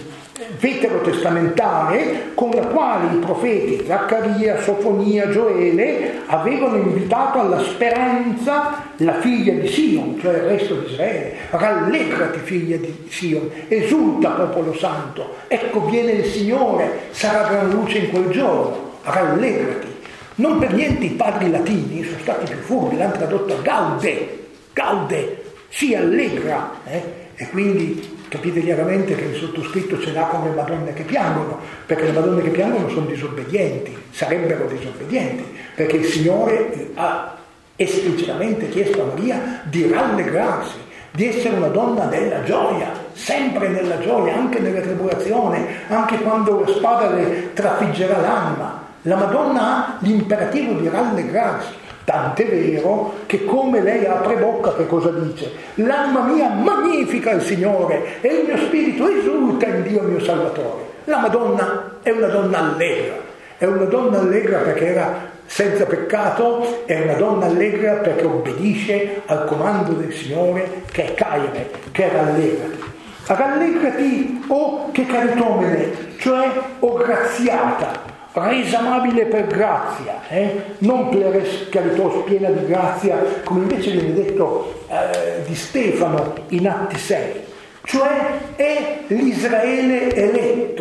[SPEAKER 1] veterotestamentale con la quale i profeti Zaccaria, Sofonia, Gioele avevano invitato alla speranza la figlia di Sion, cioè il resto di Israele. Rallegrati figlia di Sion, esulta popolo santo, ecco viene il Signore, sarà gran luce in quel giorno, rallegrati. Non per niente i padri latini sono stati più furbi, l'hanno tradotto gaude, gaude, si allegra, eh? E quindi capite chiaramente che il sottoscritto ce l'ha con le Madonne che piangono, perché le Madonne che piangono sono disobbedienti, sarebbero disobbedienti, perché il Signore ha esplicitamente chiesto a Maria di rallegrarsi, di essere una donna della gioia, sempre nella gioia, anche nella tribolazione, anche quando la spada le trafiggerà l'anima. La Madonna ha l'imperativo di rallegrarsi, tant'è vero che come lei apre bocca che cosa dice? L'anima mia magnifica il Signore e il mio spirito esulta in Dio mio Salvatore. La Madonna è una donna allegra, è una donna allegra perché era senza peccato, è una donna allegra perché obbedisce al comando del Signore che è Caire, che è rallegrati. Rallegrati o che caritomene, cioè o graziata, resa amabile per grazia, eh? non pleres caritos, piena di grazia, come invece viene detto eh, di Stefano in Atti sei, cioè è l'Israele eletto,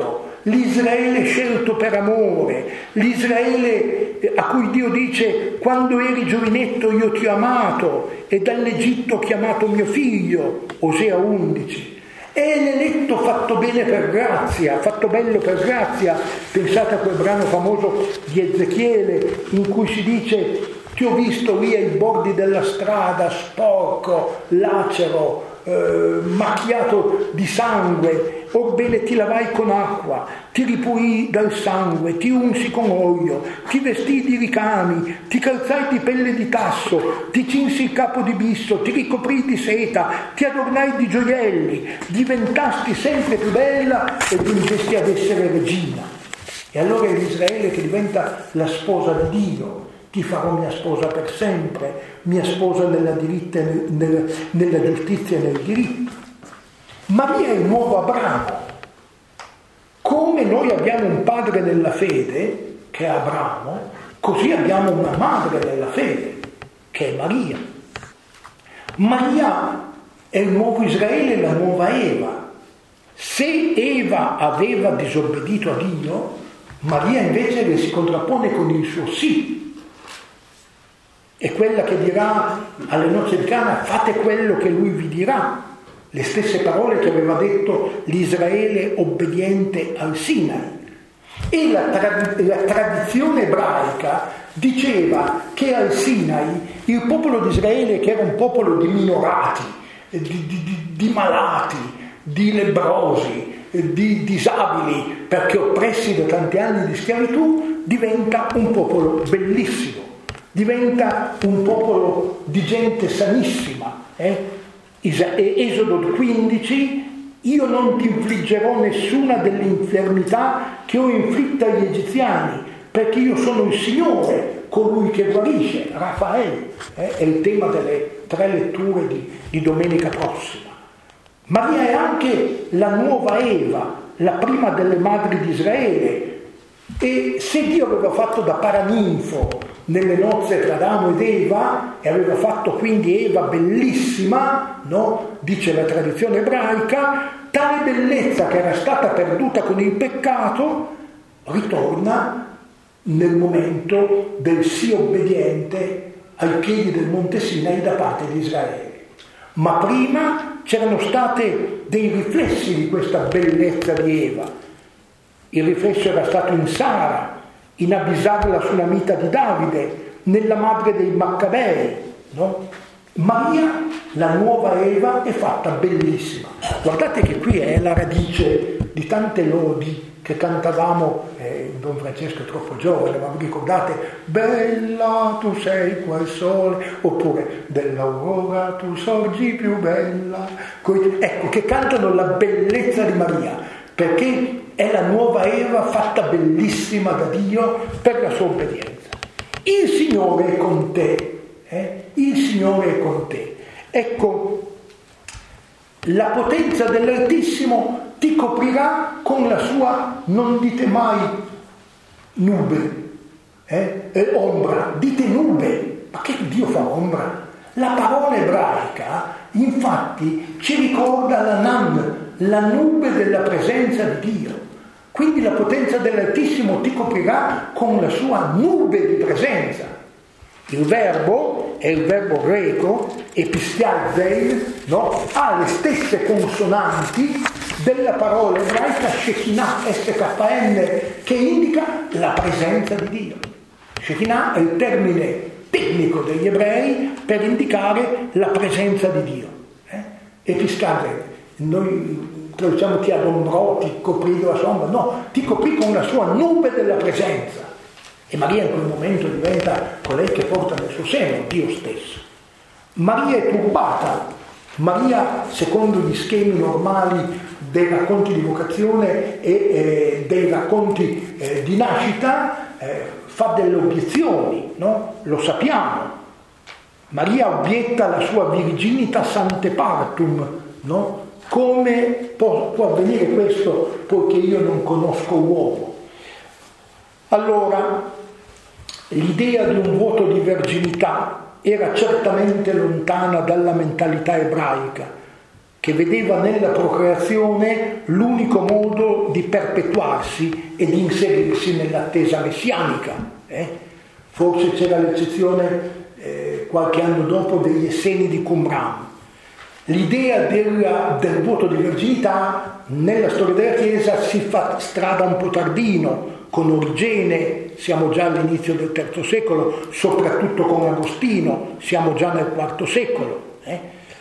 [SPEAKER 1] l'Israele scelto per amore, l'Israele a cui Dio dice: quando eri giovinetto io ti ho amato e dall'Egitto ho chiamato mio figlio, Osea undici. È l'eletto fatto bene per grazia, fatto bello per grazia. Pensate a quel brano famoso di Ezechiele in cui si dice: ti ho visto lì ai bordi della strada, sporco, lacero, eh, macchiato di sangue, orbene ti lavai con acqua, ti ripulii dal sangue, ti unsi con olio, ti vestii di ricami, ti calzai di pelle di tasso, ti cinsi il capo di bisso, ti ricoprii di seta, ti adornai di gioielli, diventasti sempre più bella e giungesti ad essere regina. E allora è l'Israele che diventa la sposa di Dio. Ti farò mia sposa per sempre, mia sposa nella, diritta, nella, nella giustizia e nel diritto. Maria è il nuovo Abramo. Come noi abbiamo un padre nella fede, che è Abramo, così abbiamo una madre nella fede, che è Maria. Maria è il nuovo Israele, la nuova Eva. Se Eva aveva disobbedito a Dio, Maria invece le si contrappone con il suo sì. È quella che dirà alle nozze di Cana: fate quello che lui vi dirà. Le stesse parole che aveva detto l'Israele obbediente al Sinai. E la, trad- la tradizione ebraica diceva che al Sinai il popolo di Israele, che era un popolo di minorati, di, di, di, di malati, di lebbrosi, di disabili, perché oppressi da tanti anni di schiavitù, diventa un popolo bellissimo. Diventa un popolo di gente sanissima. Eh? Esodo quindici: io non ti infliggerò nessuna delle infermità che ho inflitta agli egiziani, perché io sono il Signore, colui che guarisce. Raffaele, eh? È il tema delle tre letture di, di domenica prossima. Maria è anche la nuova Eva, la prima delle madri di Israele. E se Dio aveva fatto da paraninfo nelle nozze tra Adamo ed Eva, e aveva fatto quindi Eva bellissima, no? Dice la tradizione ebraica, tale bellezza che era stata perduta con il peccato ritorna nel momento del sì obbediente ai piedi del Monte Sinai da parte di Israele. Ma prima c'erano stati dei riflessi di questa bellezza di Eva. Il riflesso era stato in Sara, in Abisag la sunamita di Davide, nella madre dei Maccabei, no? Maria, la nuova Eva, è fatta bellissima. Guardate che qui è la radice di tante lodi che cantavamo, eh, Don Francesco è troppo giovane, ma vi ricordate? Bella tu sei quel sole, oppure dell'aurora tu sorgi più bella. Ecco, che cantano la bellezza di Maria, perché è la nuova Eva fatta bellissima da Dio per la sua obbedienza. Il Signore è con te, eh? Il Signore è con te. Ecco, la potenza dell'Altissimo ti coprirà con la sua, non dite mai nube, eh? Eh, ombra, dite nube. Ma che Dio fa ombra? La parola ebraica, infatti, ci ricorda la Nam, la nube della presenza di Dio. Quindi la potenza dell'Altissimo ti coprirà con la sua nube di presenza. Il verbo è il verbo greco, epistiazein, no? Ha le stesse consonanti della parola ebraica Shekinah, S K N, che indica la presenza di Dio. Shekinah è il termine tecnico degli ebrei per indicare la presenza di Dio. Eh? Epistiazein. Noi diciamo ti adombrò, ti coprì la sombra, no, ti coprì con la sua nube della presenza. E Maria in quel momento diventa colei che porta nel suo seno Dio stesso. Maria è turbata. Maria, secondo gli schemi normali dei racconti di vocazione e eh, dei racconti eh, di nascita, eh, fa delle obiezioni, no? Lo sappiamo. Maria obietta la sua virginitas ante partum, no? Come può, può avvenire questo poiché io non conosco uomo? Allora, l'idea di un vuoto di verginità era certamente lontana dalla mentalità ebraica, che vedeva nella procreazione l'unico modo di perpetuarsi e di inserirsi nell'attesa messianica. Eh? Forse c'era l'eccezione eh, qualche anno dopo degli Esseni di Qumran. L'idea della, del voto di verginità nella storia della Chiesa si fa strada un po' tardino, con Origene, siamo già all'inizio del terzo secolo, soprattutto con Agostino, siamo già nel quarto secolo. Eh?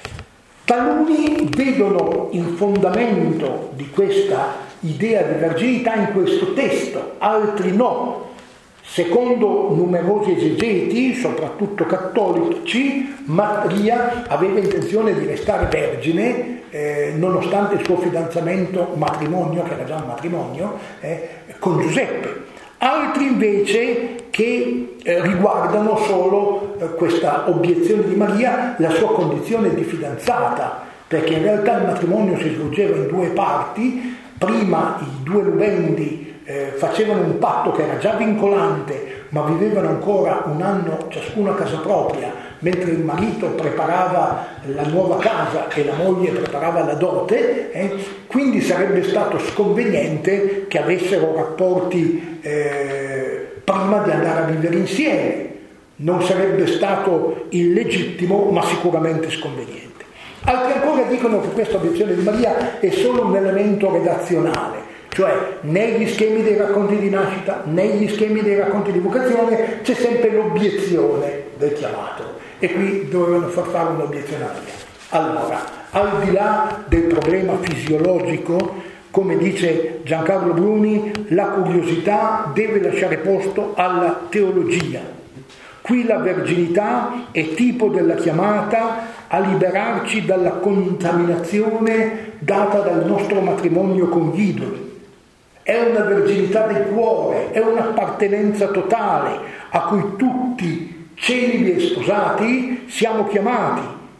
[SPEAKER 1] Taluni vedono il fondamento di questa idea di verginità in questo testo, altri no. Secondo numerosi esegeti, soprattutto cattolici, Maria aveva intenzione di restare vergine eh, nonostante il suo fidanzamento, matrimonio, che era già un matrimonio, eh, con Giuseppe. Altri invece che eh, riguardano solo eh, questa obiezione di Maria, la sua condizione di fidanzata, perché in realtà il matrimonio si svolgeva in due parti. Prima i due nubendi Eh, facevano un patto che era già vincolante, ma vivevano ancora un anno ciascuno a casa propria, mentre il marito preparava la nuova casa e la moglie preparava la dote, eh? Quindi sarebbe stato sconveniente che avessero rapporti eh, prima di andare a vivere insieme. Non sarebbe stato illegittimo, ma sicuramente sconveniente. Altri ancora dicono che questa obiezione di Maria è solo un elemento redazionale, cioè negli schemi dei racconti di nascita, negli schemi dei racconti di vocazione c'è sempre l'obiezione del chiamato, e qui dovevano far fare un'obiezione a Maria. Allora, al di là del problema fisiologico, come dice Giancarlo Bruni, la curiosità deve lasciare posto alla teologia. Qui la verginità è tipo della chiamata a liberarci dalla contaminazione data dal nostro matrimonio con gli idoli. È una verginità del cuore, è un'appartenenza totale a cui tutti, celibi e sposati, siamo chiamati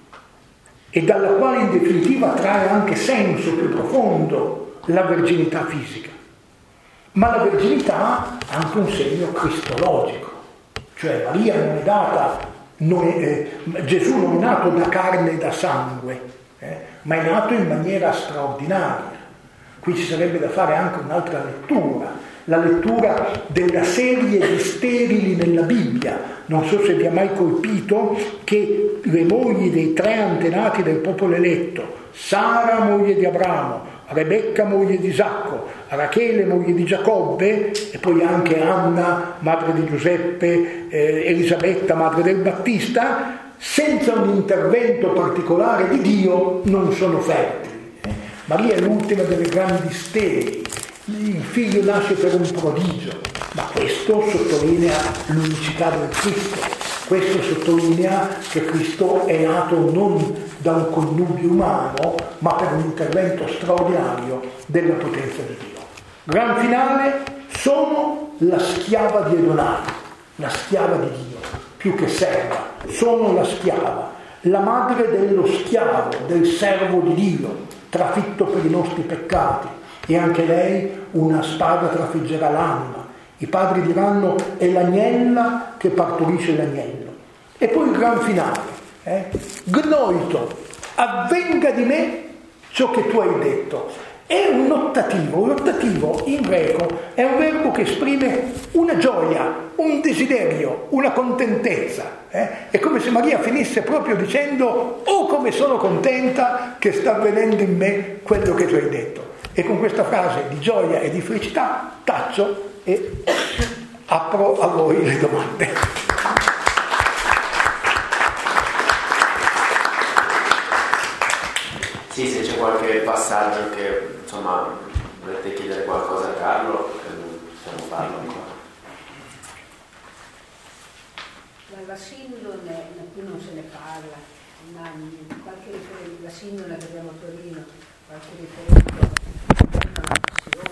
[SPEAKER 1] e dalla quale in definitiva trae anche senso più profondo la verginità fisica. Ma la verginità ha anche un segno cristologico, cioè Maria non è data, non è, eh, Gesù non è nato da carne e da sangue, eh, ma è nato in maniera straordinaria. Qui ci sarebbe da fare anche un'altra lettura, la lettura della serie di sterili nella Bibbia. Non so se vi ha mai colpito che le mogli dei tre antenati del popolo eletto, Sara moglie di Abramo, Rebecca moglie di Isacco, Rachele moglie di Giacobbe, e poi anche Anna madre di Giuseppe, eh, Elisabetta madre del Battista, senza un intervento particolare di Dio non sono fertili. Maria è l'ultima delle grandi sterili, il figlio nasce per un prodigio, ma questo sottolinea l'unicità del Cristo, questo sottolinea che Cristo è nato non da un connubio umano, ma per un intervento straordinario della potenza di Dio. Gran finale: sono la schiava di Adonai, la schiava di Dio, più che serva, sono la schiava, la madre dello schiavo, del servo di Dio, trafitto per i nostri peccati, e anche lei una spada trafiggerà l'anima. I padri diranno: è l'agnella che partorisce l'agnello. E poi il gran finale, eh? Gnoito, avvenga di me ciò che tu hai detto. È un ottativo, un ottativo in greco è un verbo che esprime una gioia, un desiderio, una contentezza. Eh? È come se Maria finisse proprio dicendo: oh, come sono contenta che sta avvenendo in me quello che tu hai detto. E con questa frase di gioia e di felicità taccio e apro a voi le domande.
[SPEAKER 2] Sì, se c'è qualche passaggio che insomma volete chiedere qualcosa a Carlo, possiamo farlo ancora.
[SPEAKER 4] La sindone, qui non se ne parla, ma qualche riferimento, la sindone che abbiamo a Torino, qualche riferimento alla passione,